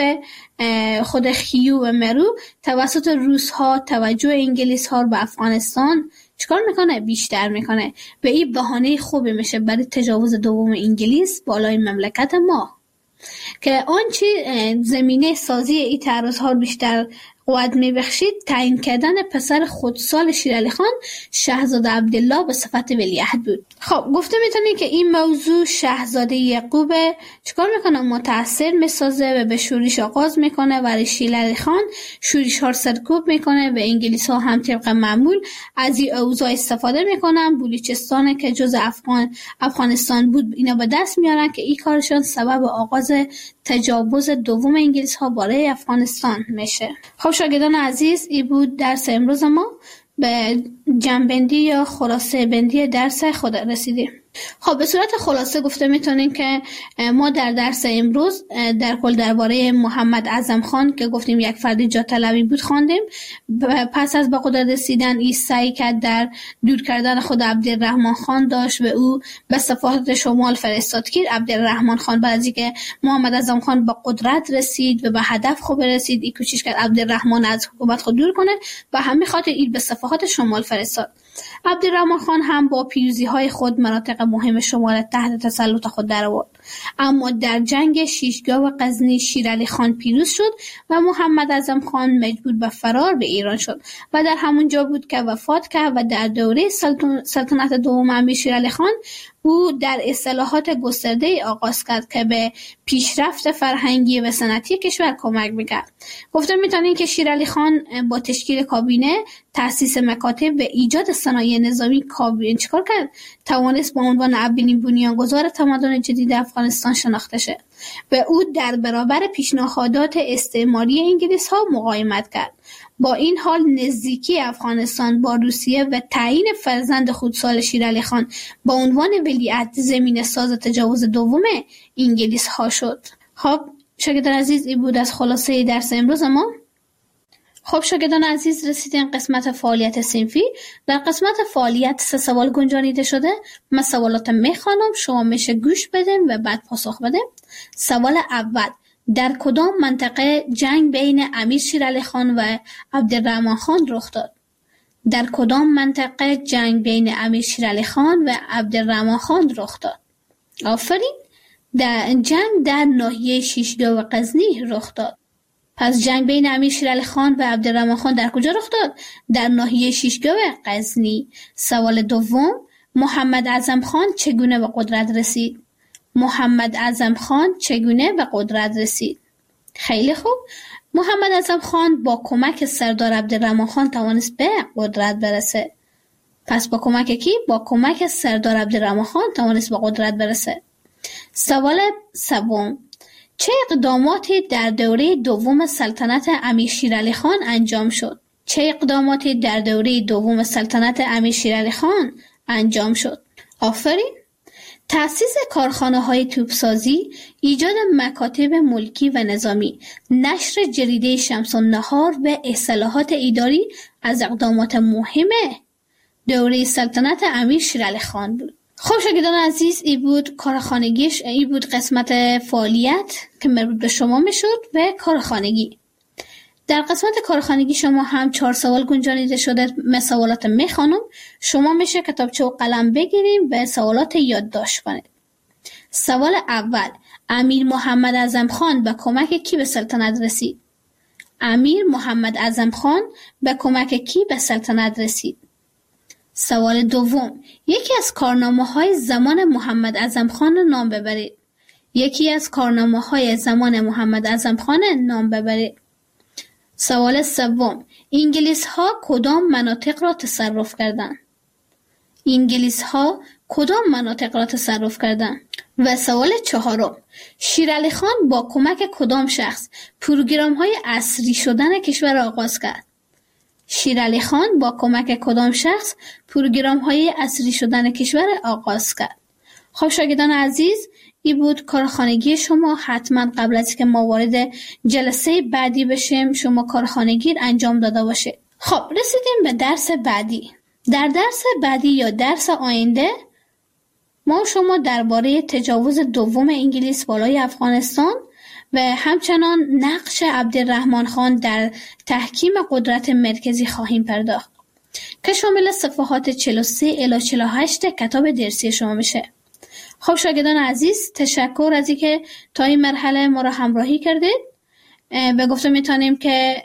خود خیو و مرو توسط روس ها، توجه انگلیس ها به افغانستان چیکار میکنه؟ بیشتر میکنه و این بهانه خوبی میشه برای تجاوز دوم انگلیس بالای مملکت ما، که آنچه زمینه سازی این تعرض‌ها بیشتر قوت میبخشید تعیین کردن پسر خودسال شیرعلی خان شاهزاده عبدالله به صفت ولیعهد بود. خب گفته میتونی که این موضوع شاهزاده یعقوب چیکار میکنه؟ متاثر میسازه و به شورش آغاز میکنه و شیرعلی خان شورش ها سرکوب میکنه و انگلیس ها هم طبق معمول از این اوضاع استفاده میکنن. بلوچستان که جز افغان افغانستان بود اینا به دست میارن که این کارشون سبب آغاز تجاوز دوم انگلیس ها برای افغانستان میشه. خب شاگردان عزیز، این بود درس امروز ما. به جنبندی یا خلاصه بندی درس خود رسیدیم. خب به صورت خلاصه گفته میتونیم که ما در درس امروز در کل درباره محمد اعظم خان که گفتیم یک فرد جا طلبی بود خواندیم. پس از به قدرت رسیدن این سعی کرد در دور کردن خود عبدالرحمن خان داشت و او به صفحات شمال فرستاد که عبدالرحمن خان بعد از اینکه محمد اعظم خان به قدرت رسید و به هدف خوب رسید، این کوشش کرد عبدالرحمن از حکومت خود دور کنه و همین خاطر این به صفحات شمال فرستاد. عبدالرحمن خان هم با پیروزی های خود مناطق مهم شمال تحت تسلط خود در آورد، اما در جنگ شیشگاه و غزنی شیرعلی خان پیروز شد و محمد اعظم خان مجبور به فرار به ایران شد و در همون جا بود که وفات کرد و در دوره سلطنت دوم امیر شیرعلی خان او در اصلاحات گسترده آغاز کرد که به پیشرفت فرهنگی و صنعتی کشور کمک میکرد. گفته میتونیم که شیرعلی خان با تشکیل کابینه، تأسیس مکاتب و ایجاد صنایع نظامی کابینه چیکار کرد؟ توانست با عنوان اولین بنیانگذار تمدن جدید افغانستان شناخته شد و او در برابر پیشنهادات استعماری انگلیس ها مقاومت کرد. با این حال نزدیکی افغانستان با روسیه و تعیین فرزند خودسال شیرعلی خان با عنوان ولیعهد زمین ساز تجاوز دوم انگلیس ها شد. خب شاگردان عزیز، این بود از خلاصه درس امروز ما. خب شاگردان عزیز، رسیدیم قسمت فعالیت صنفی. در قسمت فعالیت سه سوال گنجانیده شده. من سوالات میخوانم، شما میشه گوش بدین و بعد پاسخ بدین. سوال اول: در کدام منطقه جنگ بین امیر شیرعلی خان و عبدالرحمن خان رخ داد؟ در کدام منطقه جنگ بین امیر شیرعلی خان و عبدالرحمن خان رخ داد؟ آفرین. در جنگ در ناحیه شیشگاه و غزنی رخ داد. پس جنگ بین امیر شیرعلی خان و عبدالرحمن خان در کجا رخ داد؟ در ناحیه شیشگاه و غزنی. سوال دوم: محمد اعظم خان چگونه به قدرت رسید؟ محمد اعظم خان چگونه به قدرت رسید؟ خیلی خوب. محمد اعظم خان با کمک سردار عبدالرحمن خان توانست به قدرت برسه. پس با کمک کی؟ با کمک سردار عبدالرحمن خان توانست به قدرت برسه. سوال سوم، چه اقداماتی در دوره دوم سلطنت امیر شیرعلی خان انجام شد؟ چه اقداماتی در دوره دوم سلطنت امیر شیرعلی خان انجام شد؟ آفرین. تأسیس کارخانه‌های توپسازی، ایجاد مکاتب ملکی و نظامی، نشر جریده شمس النهار و اصلاحات اداری از اقدامات مهم دوره سلطنت امیر شیرعلی خان بود. خب شاگردان عزیز، این بود کارخانگیش، این بود قسمت فعالیت که مربوط به شما میشد و کارخانگی. در قسمت کارخانگی شما هم چهار سوال گنجانیده شده. من سوالات میخوانم، شما میشه کتابچه و قلم بگیریم و سوالات یادداشت کنید. سوال اول، امیر محمد اعظم خان به کمک کی به سلطنت رسید؟ امیر محمد اعظم خان به کمک کی به سلطنت رسید؟ سوال دوم، یکی از کارنامه‌های زمان محمد اعظم خان نام ببرید. یکی از کارنامه‌های زمان محمد اعظم خان نام ببرید. سوال سوم، انگلیس ها کدام مناطق را تصرف کردند؟ انگلیس ها کدام مناطق را تصرف کردند؟ و سوال چهارم، شیرعلی خان با کمک کدام شخص پروگرام های عصری شدن کشور را آغاز کرد؟ شیرعلی خان با کمک کدام شخص پروگرام های عصری شدن کشور آغاز کرد؟ خب شاگردان عزیز، این بود کارخانگی شما. حتما قبل از که ما وارد جلسه بعدی بشیم شما کارخانگی انجام داده باشید. خب رسیدیم به درس بعدی. در درس بعدی یا درس آینده ما شما درباره تجاوز دوم انگلیس بالای افغانستان و همچنان نقش عبدالرحمن خان در تحکیم قدرت مرکزی خواهیم پرداخت که شامل صفحات چهل و سه الی چهل و هشت کتاب درسی شما میشه. خب شاگردان عزیز، تشکر از اینکه تا این مرحله ما را همراهی کردید و گفتم میتونیم که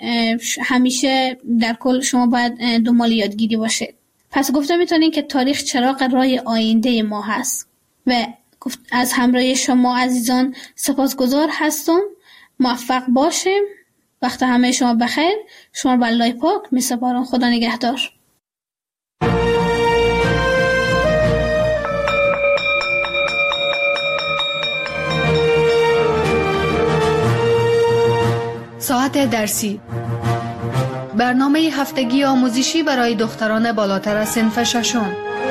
همیشه در کل شما باید دنبال یادگیری باشید. پس گفتم میتونیم که تاریخ چراغ راه آینده ما هست و از همراهی شما عزیزان سپاسگزار هستم. موفق باشیم. وقت همه شما بخیر. شما به الله پاک میسپارم. خدا نگهدار. ساعت درسی، برنامه هفتگی آموزشی برای دختران بالاتر از صنف ششم.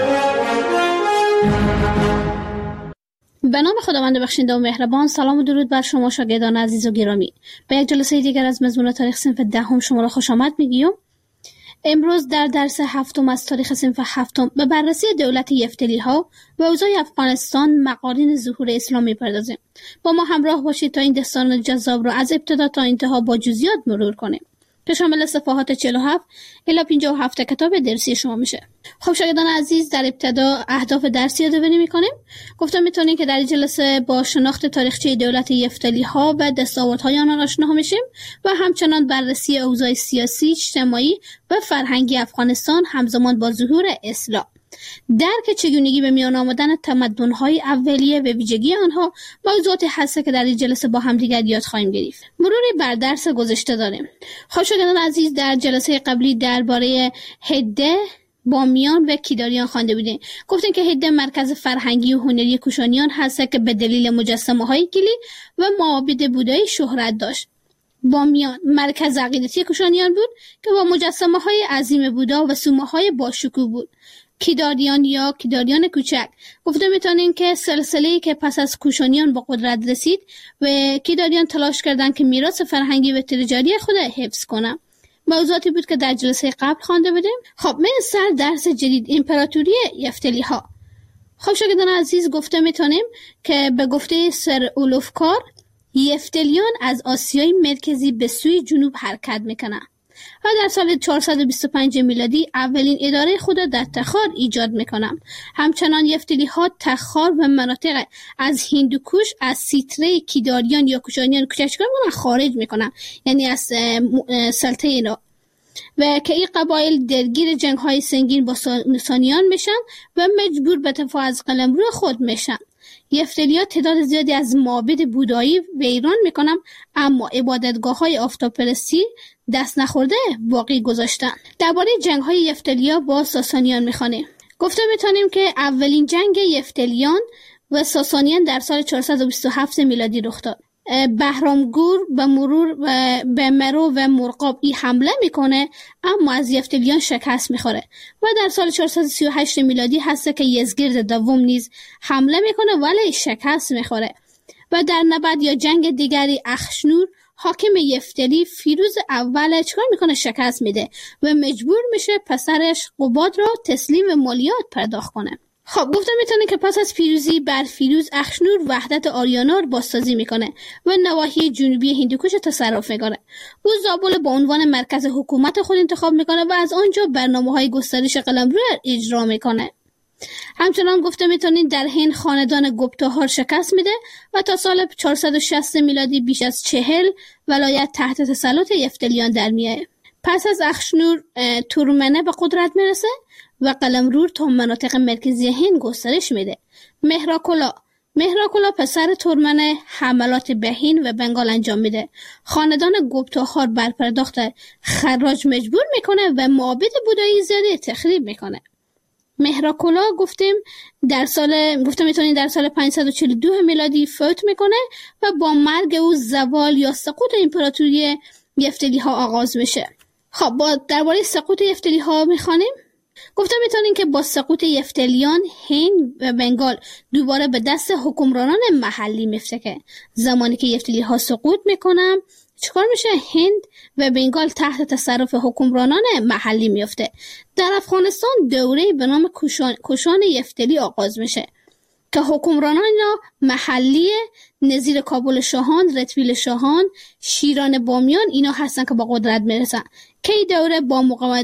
به نام خداوند بخشنده و مهربان. سلام و درود بر شما شاگردان عزیز و گرامی. به یک جلسه دیگر از مضمون تاریخ صنف دهم شما را خوش آمد میگیم. امروز در درس هفتم از تاریخ صنف هفتم به بررسی دولت یفتلی ها و اوضاع افغانستان مقارن ظهور اسلام می‌پردازیم. با ما همراه باشید تا این داستان جذاب را از ابتدا تا انتها با جزئیات مرور کنیم که شامل صفحات چهل و هفت الی پنجاه و هفت کتاب درسی شما میشه. خب شاگردان عزیز، در ابتدا اهداف درسی یادآوری میکنیم. گفتم میتونیم که در این جلسه با شناخت تاریخچه دولت یفتلی ها و دستاوردهای آنها آشنا میشیم و همچنان بررسی اوضاع سیاسی، اجتماعی و فرهنگی افغانستان همزمان با ظهور اسلام، درک چگونگی به میان آمدن تمدن‌های اولیه و ویژگی آنها، موضوعاتی هست که در این جلسه با هم دیگر یاد خواهیم گرفت. مروری بر درس گذشته داریم. خب شاگردان عزیز، در جلسه قبلی درباره هده، بامیان و کیداریان خوانده بودیم. گفتیم که هده مرکز فرهنگی و هنری کوشانیان هست که به دلیل مجسمه‌های گلی و معابد بودایی شهرت داشت. بامیان مرکز عقیدتی کوشانیان بود که با مجسمه‌های عظیم بودا و سومه‌های باشکوه بود. کیداریان یا کیداریان کوچک گفته میتونیم که سلسله‌ای که پس از کوشانیان به قدرت رسید و کیداریان تلاش کردند که میراث فرهنگی و تجاری خود حفظ کنند. موضوعاتی بود که در جلسه قبل خوانده بودیم. خب من سر درس جدید، امپراتوری یفتلی ها. خب شاگردان عزیز، گفته میتونیم که به گفته سر اولوفکار یفتلیان از آسیای مرکزی به سوی جنوب حرکت میکنن و در سال چهارصد و بیست و پنج میلادی اولین اداره خود در تخار ایجاد میکنن. همچنان یفتلی ها تخار و مناطق از هندوکوش از سیطره کیداریان یا کوشانیان کوچکتر خارج میکنن، یعنی از سلطه اینا. و که این قبایل درگیر جنگ های سنگین با ساسانیان میشن و مجبور به دفاع از قلمرو خود میشن. یفتلی‌ها تعداد زیادی از معابد بودایی ویران میکنن، اما عبادتگاه های آفتاب‌پرستی دست نخورده باقی گذاشتن. درباره جنگ های یفتلی‌ها با ساسانیان میخوانیم. گفته میتونیم که اولین جنگ یفتلیان و ساسانیان در سال چهارصد و بیست و هفت میلادی رخ داد. بهرامگور به مرور و به مرو و مرغاب ای حمله میکنه، اما از یفتلیان شکست میخوره و در سال چهارصد و سی و هشت میلادی هست که یزگرد دوم نیز حمله میکنه ولی شکست میخوره و در نبرد یا جنگ دیگری اخشنور حاکم یفتلی فیروز اول چکار میکنه؟ شکست میده و مجبور میشه پسرش قباد را تسلیم مالیات پرداخت کنه. خب گفتم میتونه که پس از پیروزی بر فیروز اخشنور وحدت آریانا رو بازسازی میکنه و نواحی جنوبی هندوکش تصرف میکنه. او زابل به عنوان مرکز حکومت خود انتخاب میکنه و از آنجا برنامه‌های گسترش قلمرو اجرا میکنه. همچنان گفته میتونید در هند خاندان گپتاها شکست میده و تا سال چهارصد و شصت میلادی بیش از چهل ولایت تحت تسلط یفتلیان در میاد. پس از اخشنور تورمنه به قدرت میرسه و قلمرو تا مناطق مرکزی هند گسترش میده. مهراکلا مهراکلا پسر تورمنه حملات به هند و بنگال انجام میده. خاندان گپتاها بر پرداخت خراج مجبور میکنه و معابد بودایی زیادی تخریب میکنه. مهراکلا گفتیم در سال گفتم میتونید در سال پانصد و چهل و دو میلادی فوت میکنه و با مرگ او زوال یا سقوط امپراتوری یفتلی ها آغاز میشه. خب با درباره سقوط یفتلی ها میخوانیم. گفتم میتونین که با سقوط یفتلیان هند و بنگال دوباره به دست حکمرانان محلی میفته. زمانی که یفتلی ها سقوط میکنن چیکار میشه؟ هند و بنگال تحت تصرف حکمرانان محلی میفته. در افغانستان دوره به نام کشان, کشان یفتلی آغاز میشه که حکمرانان محلی نظیر کابل شاهان، رتویل شاهان، شیران بامیان اینا هستن که با قدرت میرسن که این دوره با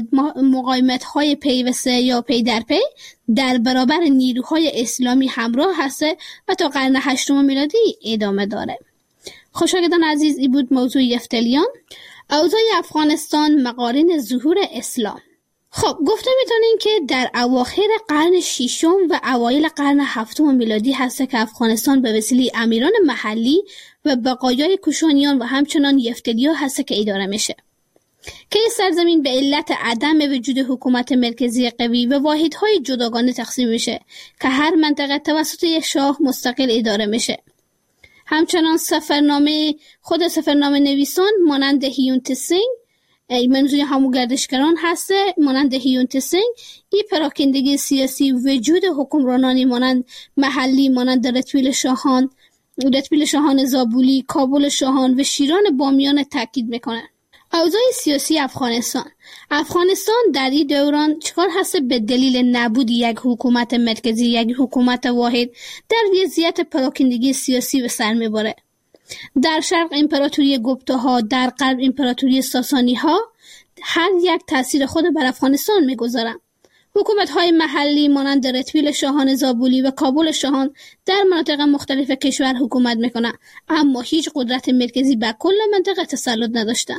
مقاومت های پیوسته یا پی در پی در برابر نیروهای اسلامی همراه هسته و تا قرن هشتم میلادی ادامه داره. خوشاگردان عزیز، این بود موضوع یفتلیان. اوضاع افغانستان مقارن ظهور اسلام. خب گفته میتونین که در اواخر قرن ششم و اوایل قرن هفتم میلادی هست که افغانستان به وسیله امیران محلی و بقایای کوشانیان و همچنان یفتلی‌ها هست که اداره میشه که این سرزمین به علت عدم وجود حکومت مرکزی قوی و واحدهای جداگانه تقسیم میشه که هر منطقه توسط یک شاه مستقل اداره میشه. همچنان سفرنامه خود سفرنامه نویسان مانند هیونت سینگ منظور همون گردشگران هسته مانند هیونت سینگ این پراکندگی سیاسی وجود حکمرانانی مانند محلی مانند رتویل شاهان رتویل شاهان زابولی، کابل شاهان و شیران بامیان تاکید میکنن. اوضاع سیاسی افغانستان افغانستان در این دوران چکار هست؟ به دلیل نبود یک حکومت مرکزی، یک حکومت واحد، در وضعیت پراکندگی سیاسی به سر میبره. در شرق امپراتوری گپتاها، در غرب امپراتوری ساسانی ها هر یک تأثیر خود بر افغانستان میگذارن. حکومت های محلی مانند رتویل شاهان زابولی و کابل شاهان در مناطق مختلف کشور حکومت میکنن، اما هیچ قدرت مرکزی بر کل منطقه تسلط نداشتن.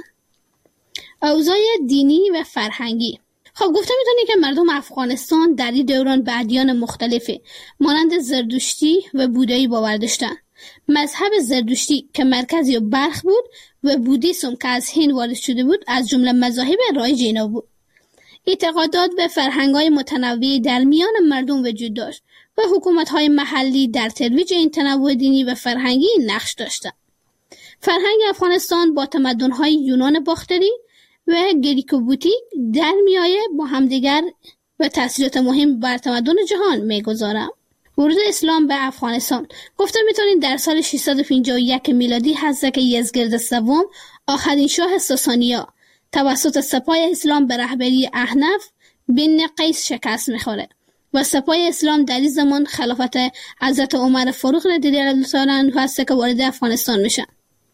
اوضاع دینی و فرهنگی. خب گفته میتونی که مردم افغانستان در این دوران به ادیان مختلفه مانند زردشتی و بودایی باور داشتن. مذهب زردشتی که مرکزی و برخ بود و بودیسم که از هند وارد شده بود از جمله مذاهب رایج اینا بود. اعتقادات و فرهنگ‌های متنوعی در میان مردم وجود داشت و حکومت‌های محلی در ترویج این تنوع دینی و فرهنگی نقش داشتند. فرهنگ افغانستان با تمدن‌های یونان باختری و گریکوبوتیک در میایه با همدیگر و تأثیرات مهم بر تمدن جهان می‌گذارند. ورود اسلام به افغانستان. گفته میتونید در سال ششصد و پنجاه و یک میلادی هست که یزگرد سوم آخرین شاه ساسانیا توسط سپاه اسلام به رهبری احنف بن قیس شکست میخوره و سپاه اسلام در این زمان خلافت حضرت عمر فاروق رضی الله تعالی عنه هست که وارد افغانستان میشن.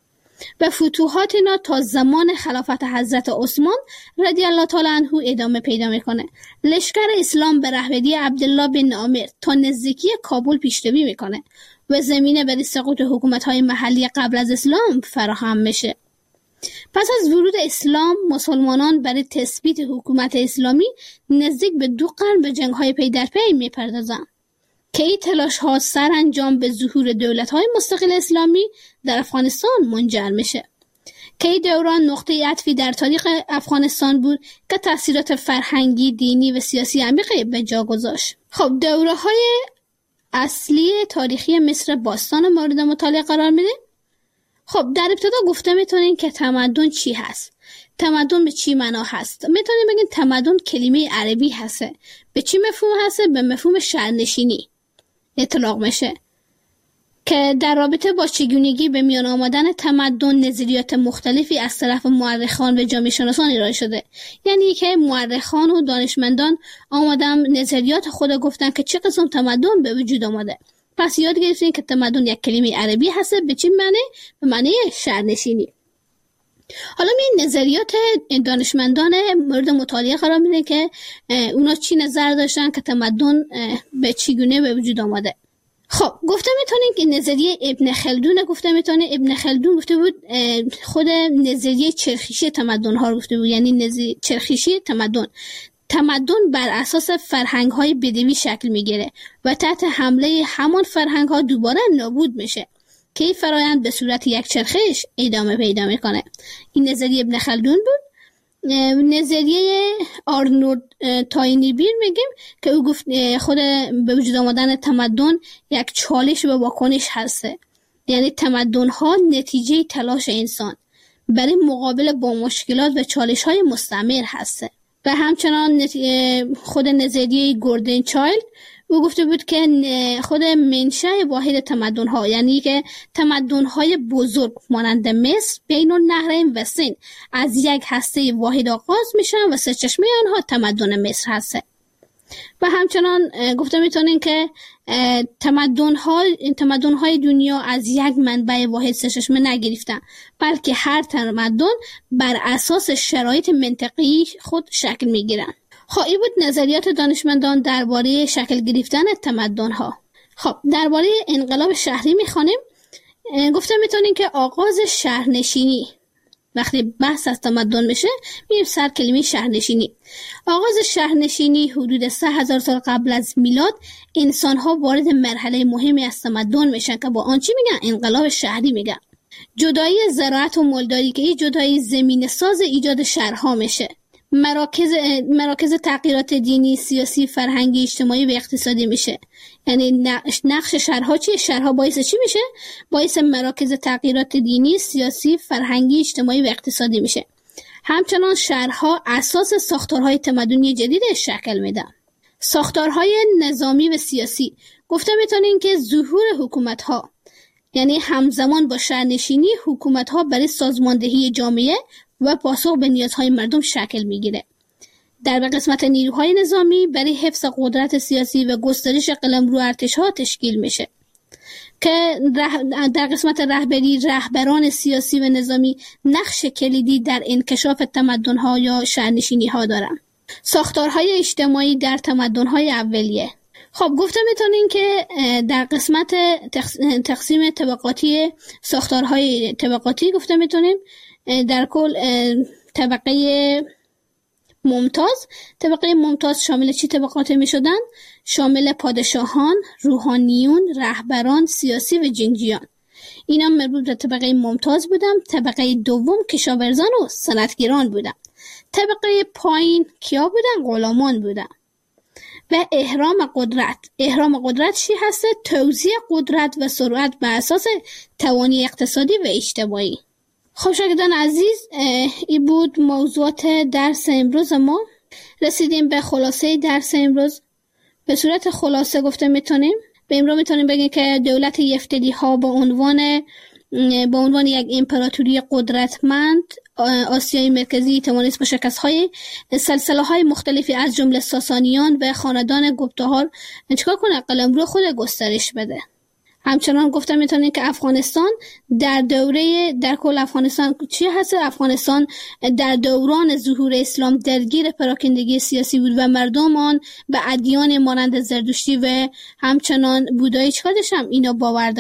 به فتوحات اینا تا زمان خلافت حضرت عثمان رضی الله تعالی عنه ادامه پیدا میکنه. لشکر اسلام به رهبری عبدالله بن عامر تا نزدیکی کابل پیشروی میکنه و زمینه برای سقوط حکومت‌های محلی قبل از اسلام فراهم میشه. پس از ورود اسلام مسلمانان برای تثبیت حکومت اسلامی نزدیک به دو قرن به جنگ‌های پی در پی می‌پردازند که این تلاش‌ها سرانجام به ظهور دولت‌های مستقل اسلامی در افغانستان منجر میشه که این دوران نقطه عطفی در تاریخ افغانستان بود که تأثیرات فرهنگی، دینی و سیاسی عمیقی به جا گذاشت. خب دوره‌های اصلی تاریخی مصر باستان مورد مطالعه قرار میده. خب در ابتدا گفته میتونین که تمدن چی هست؟ تمدن به چی معنا هست؟ میتونین بگین تمدن کلمه عربی هسته. به چی مفهوم هسته؟ به مفهوم شهرنشینی اطلاق میشه که در رابطه با چگونگی به میان آمدن تمدن نظریات مختلفی از طرف مورخان و جامعه شناسان ارائه شده. یعنی که مورخان و دانشمندان آمدن نظریات خود گفتن که چه قسم تمدن به وجود آمده. پس یاد گرفتین که تمدن یک کلمه عربی هست. به چی معنی؟ به معنی شهرنشینی. حالا می نظریات دانشمندان مورد مطالعه قرار میده که اونا چی نظر داشتن که تمدن به چگونه به وجود آمده. خب گفته میتونین که نظریه ابن خلدون گفته میتونه ابن خلدون گفته بود خود نظریه چرخشی تمدن ها رو گفته بود، یعنی نظریه چرخشی تمدن تمدن بر اساس فرهنگ های بدوی شکل میگیره و تحت حمله همان فرهنگ ها دوباره نابود میشه که این فرایند به صورت یک چرخش ادامه پیدا میکنه. این نظریه ابن خلدون بود. نظریه آرنولد تاینیبیر میگیم که او گفت خود به وجود آمدن تمدن یک چالش و واکنش هسته، یعنی تمدن ها نتیجه تلاش انسان برای مقابله با مشکلات و چالش های مستمر هسته. و همچنان خود نظریه گوردن چایلد او گفته بود که خود منشأ واحد تمدن ها، یعنی که تمدن های بزرگ مانند مصر، بین النهرین و سند از یک هسته واحد آغاز میشن و سرچشمه آنها تمدن مصر هسته. و همچنان گفته میتونین که تمدن ها تمدن های دنیا از یک منبع واحد سرچشمه نگرفتن، بلکه هر تمدن بر اساس شرایط منطقی خود شکل میگیرن. خب این بود نظریات دانشمندان درباره شکل گرفتن تمدن ها. خب درباره انقلاب شهری میخوانیم. گفته میتونین که آغاز شهرنشینی، وقتی بحث از تمدن میشه میریم سر کلمه شهرنشینی. آغاز شهرنشینی حدود سه هزار سال قبل از میلاد انسان ها وارد مرحله مهمی از تمدن میشن که با آن چی میگن؟ انقلاب شهری میگن. جدایی زراعت و مالداری که این جدایی زمین ساز ایجاد شهرها میشه. مراکز مراکز تغییرات دینی، سیاسی، فرهنگی، اجتماعی و اقتصادی میشه. یعنی نقش شهرها چیه؟ شهرها باعث چی میشه؟ باعث مراکز تغییرات دینی، سیاسی، فرهنگی، اجتماعی و اقتصادی میشه. همچنان شهرها اساس ساختارهای تمدنی جدید شکل میدن. ساختارهای نظامی و سیاسی گفته میتونین که ظهور حکومت‌ها، یعنی همزمان با شهرنشینی حکومت‌ها برای سازماندهی جامعه و پاسخ به نیازهای مردم شکل میگیره. در قسمت نیروهای نظامی برای حفظ قدرت سیاسی و گسترش قلمرو ارتش‌ها تشکیل میشه که در قسمت رهبری رهبران سیاسی و نظامی نقش کلیدی در انکشاف تمدن‌ها یا شهرنشینی‌ها دارن. ساختارهای اجتماعی در تمدن‌های اولیه. خب گفته میتونین که در قسمت تقسیم طبقاتی ساختارهای طبقاتی گفته میتونیم در کل طبقه ممتاز طبقه ممتاز شامل چی طبقاتی می شدن؟ شامل پادشاهان، روحانیون، رهبران سیاسی و جنگجویان. اینا مربوط به طبقه ممتاز بودن. طبقه دوم کشاورزان و صنعتگران بودن. طبقه پایین کیا بودن؟ غلامان بودن. و احرام قدرت. احرام قدرت چی هسته؟ توزیع قدرت و ثروت بر اساس توانی اقتصادی و اجتماعی. خب شاگردان عزیز، این بود موضوعات درس امروز ما. رسیدیم به خلاصه درس امروز. به صورت خلاصه گفته میتونیم به امروز میتونیم بگیم که دولت یفتلی ها با عنوان با عنوان یک امپراتوری قدرتمند آسیای مرکزی توانست با شکست های سلسله های مختلفی از جمله ساسانیان و خاندان گپتاهار چیکار کنه؟ قلمرو خود گسترش بده. همچنان گفته میتونیم که افغانستان در دوره در کل افغانستان چی هست؟ افغانستان در دوران ظهور اسلام درگیر پراکندگی سیاسی بود و مردم آن به ادیان مانند زرتشتی و همچنان بودایی چیکار داشتن؟ اینا باور داشتن.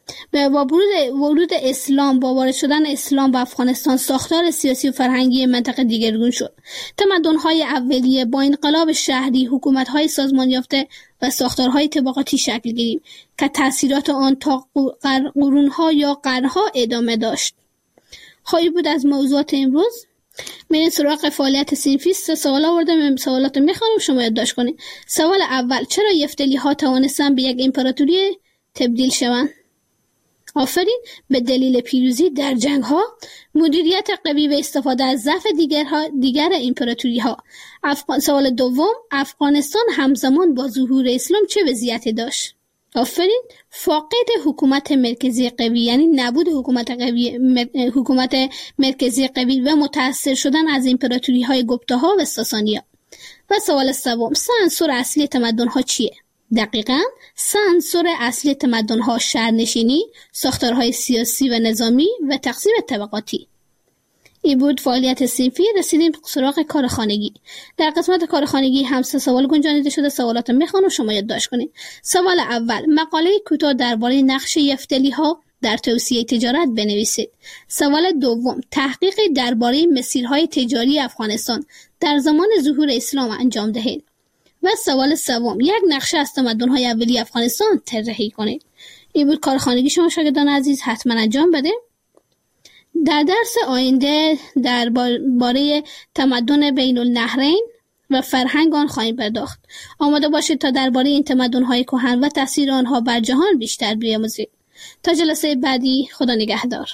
با ورود ورود اسلام با وارد شدن اسلام به افغانستان ساختار سیاسی و فرهنگی منطقه دیگرگون شد. تمدن‌های اولیه با انقلاب شهری، حکومت‌های سازمان یافته و ساختارهای طبقاتی شکل گرفت که تأثیرات آن تا قرون‌ها یا قرن‌ها ادامه داشت. خواهی بود از موضوعات امروز. میرین سراغ فعالیت صنفی. سه سوال آوردم، سوالات میخوانم شما یادداشت کنید. سوال اول: چرا یفتلی‌ها توانستند به یک امپراتوری تبدیل شوند؟ آفرین. به دلیل پیروزی در جنگ‌ها، مدیریت قوی و استفاده از ضعف دیگرها دیگر امپراتوری‌ها. افغان... سوال دوم: افغانستان همزمان با ظهور اسلام چه وضعیتی داشت؟ آفرین. فاقد حکومت مرکزی قوی، یعنی نبود حکومت قوی مر... حکومت مرکزی قوی و متأثر شدن از امپراتوری‌های گپتاها و ساسانی‌ها. و سوال سوم: سه عنصر اصلی تمدن‌ها چیه؟ دقیقاً سه عنصر اصلی تمدن‌ها شهرنشینی، ساختارهای سیاسی و نظامی و تقسیم طبقاتی. این بود فعالیت صنفی. رسیدیم سراغ کار خانگی. در قسمت کار خانگی هم سه سوال گنجانیده شده. سوالات میخوانم شما یادداشت کنید. سوال اول: مقاله کوتاه درباره نقش یفتلی‌ها در توسعه تجارت بنویسید. سوال دوم: تحقیق درباره مسیرهای تجاری افغانستان در زمان ظهور اسلام انجام دهید. و سوال سوم: یک نقشه از تمدن‌های اولیه افغانستان طراحی کنید. این بود کار خانگی شما شاگردان عزیز، حتما انجام بده. در درس آینده درباره تمدن بین النهرین و فرهنگ آن خواهیم پرداخت. آماده باشید تا درباره این تمدن‌های کهن و تاثیر آنها بر جهان بیشتر بیاموزید. تا جلسه بعدی، خدا نگهدار.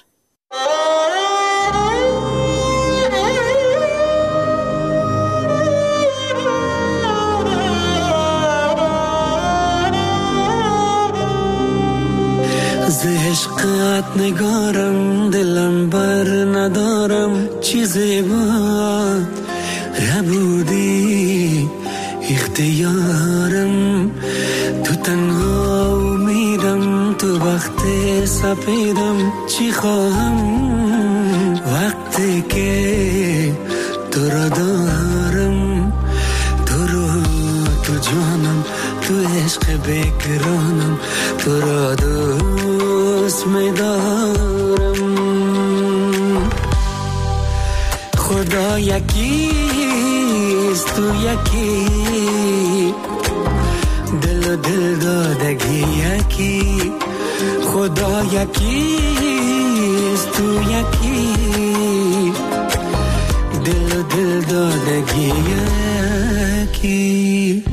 ز عشقت نگارم، دلم بر ندارم، چیزی بود نبودی اختیارم. تو تنها میرم، تو وقت سپیدم، چی خواهم وقتی که تو را دارم. تو رو تو جانم، تو عشق بکرانم، تو را دوست می‌دارم. خدا یکیست، تو یکی، دل و دل دادگی یکی. خدا یکیست، تو یکی، دل و دل دادگی یکی.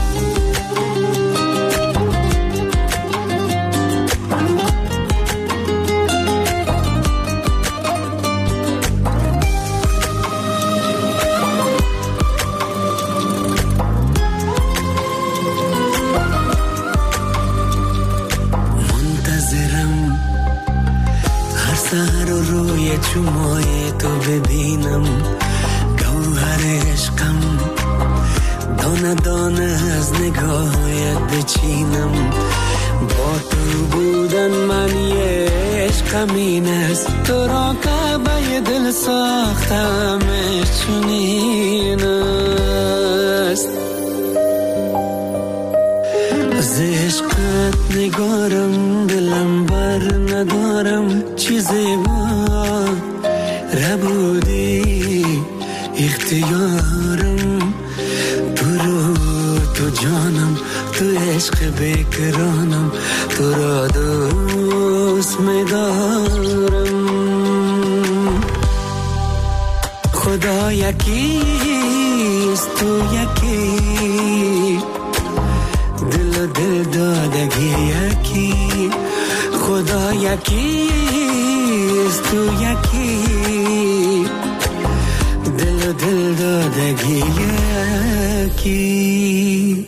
چومای تو ببینم، گوهر عشقم، دانه دانه از نگاهت بچینم. با تو بودن من یه عشقم این است، تو را کعبه دل ساختمش چنین است. از عشقت نگارم، دلم بر ندارم، چیزی بود ربودی اختیارم. تو رو تو جانم، تو عشق بکرانم، تو را دوست می‌دارم. خدا یکیست، تو یکی، دل و دل دادگی یکی. خدا یکیست، تو یکی، دل و دل دادگی یکی.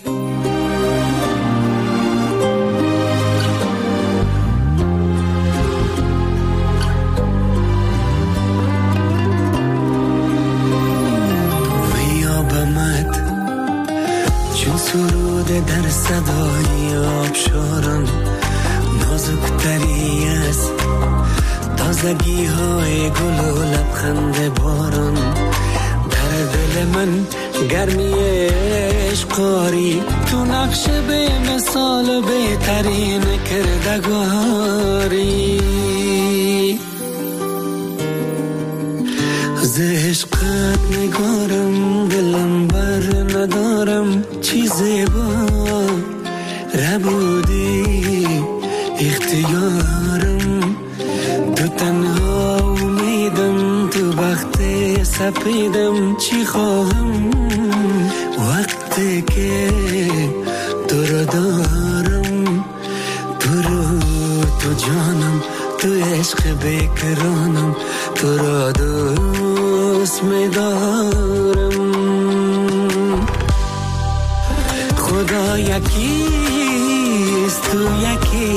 ویابمت چون سرود در صدای آبشاران، نازکتری است تازگی های گل و لبخند باران. در دل من گرمی عشقاری تو نقش به مثال بهترین کردگاری ز عشقت نگارم دلم بر ندارم چیزی با ربودی اختیارم تو تنها امیدم تو وقت سپیدم چی خواهم وقتی که تو رو دارم تو رو تو جانم تو عشق بکرانم تو را دوست می‌دارم خدا یکیست تو یکی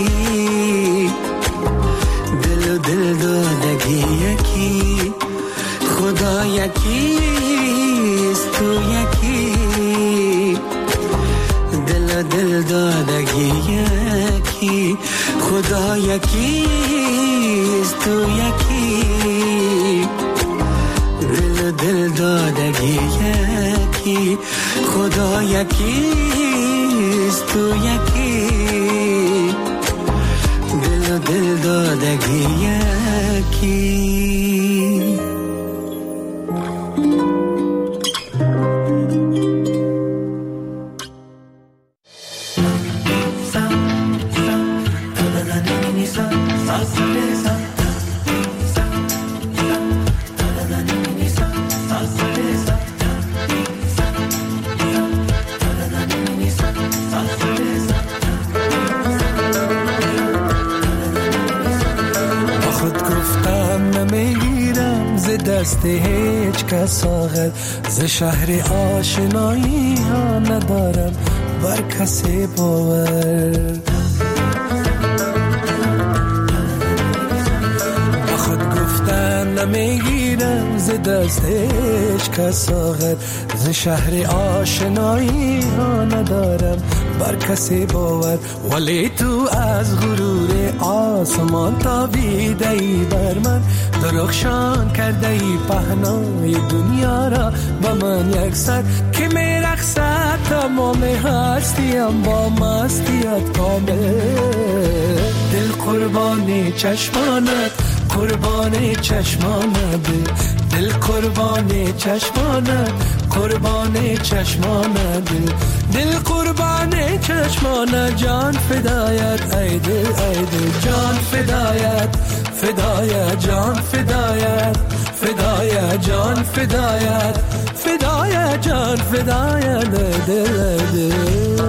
دل و دل دادگی یکی خدا یکیست تو یکی دل و دل دادگی یکی خدا یکیست تو یکی دل و دل دادگی یکی خدا یکیست تو یکی دل و دل دادگی یکی دست هیچ کس آخر ز شهر آشنایی ها ندارم بر کسی باور با خود گفتن نمیگیرم ز دست هیچ کس آخر ز شهر آشنایی ها ندارم بر کسی باور ولی تو از غرور آسمان تابیده ای بر من درخشان کرده ای پهنای دنیا را با من یک سر که می رقصد تمام هستیم با مستیت کامل دل قربان چشمانت قربان چشمانت دل قربان چشمانت قربان چشمانت دل قربان چشمانت جان فدایت ای دل ای دل جان فدایت فدایت جان فدایت فدایت جان فدایت فدایت جان فدایت دل دل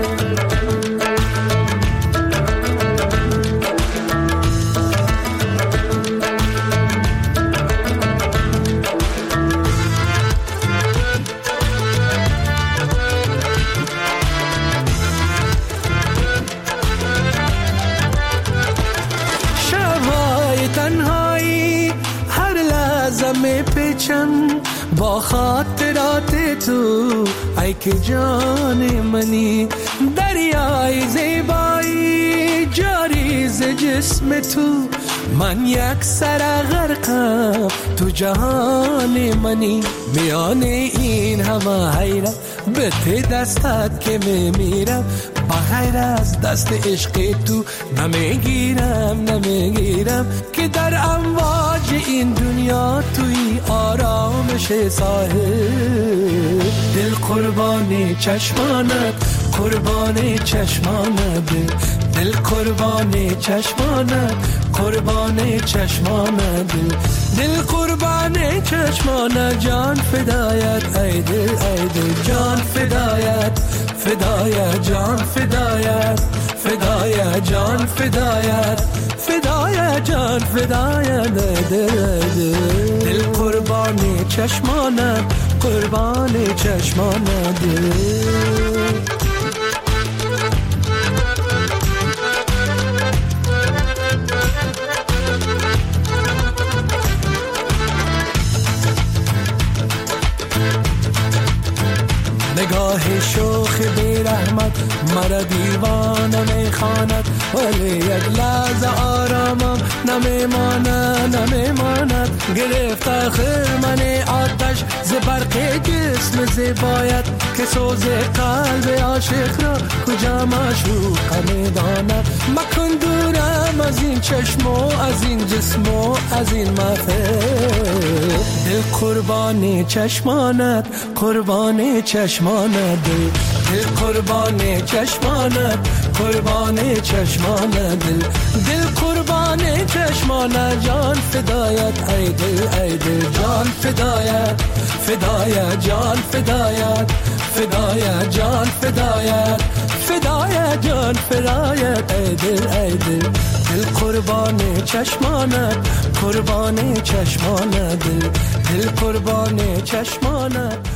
با خاطرات تو ای که جان منی دریای زیبایی جاری ز جسم تو من یک سر غرقم تو جهان منی میان این همه حیرت به ته دستت که میمیرم بغیر از دست عشق تو نمیگیرم نمیگیرم که در امواج این دنیا توی آرامش ساحل دل قربان چشمانت قربان چشمانت دل قربان چشمانت قربان چشمانت دل قربان چشمانت جان فدایت ای دل ای دل جان فدایت فدایت جان فدایت فدایت جان فدایت فدایت جان فدایت دل دل دل قربان چشمانت قربان چشمانت دل نگاه شوخ بی رحمت مرا دیوانه میخواند ولی یک لحظه آرامم نمیماند نمیماند گرفت آخر من آتش ز برق جسم زیبایت که سوز قلب عاشق را کجا معشوق میداند. مکن دورم از این چشم و از این جسم و از این محفل. دل قربان چشمانت قربان چشمانت دل دل قربان چشمانت قربان چشمانت دل دل قربان چشمانت جان فدایت ای دل ای دل جان فدایت فدایت جان فدایت فدایت جان فدایت فدایت جان فدایت ای دل ای دل دل قربان چشمانت قربان چشمانت دل دل قربان چشمانت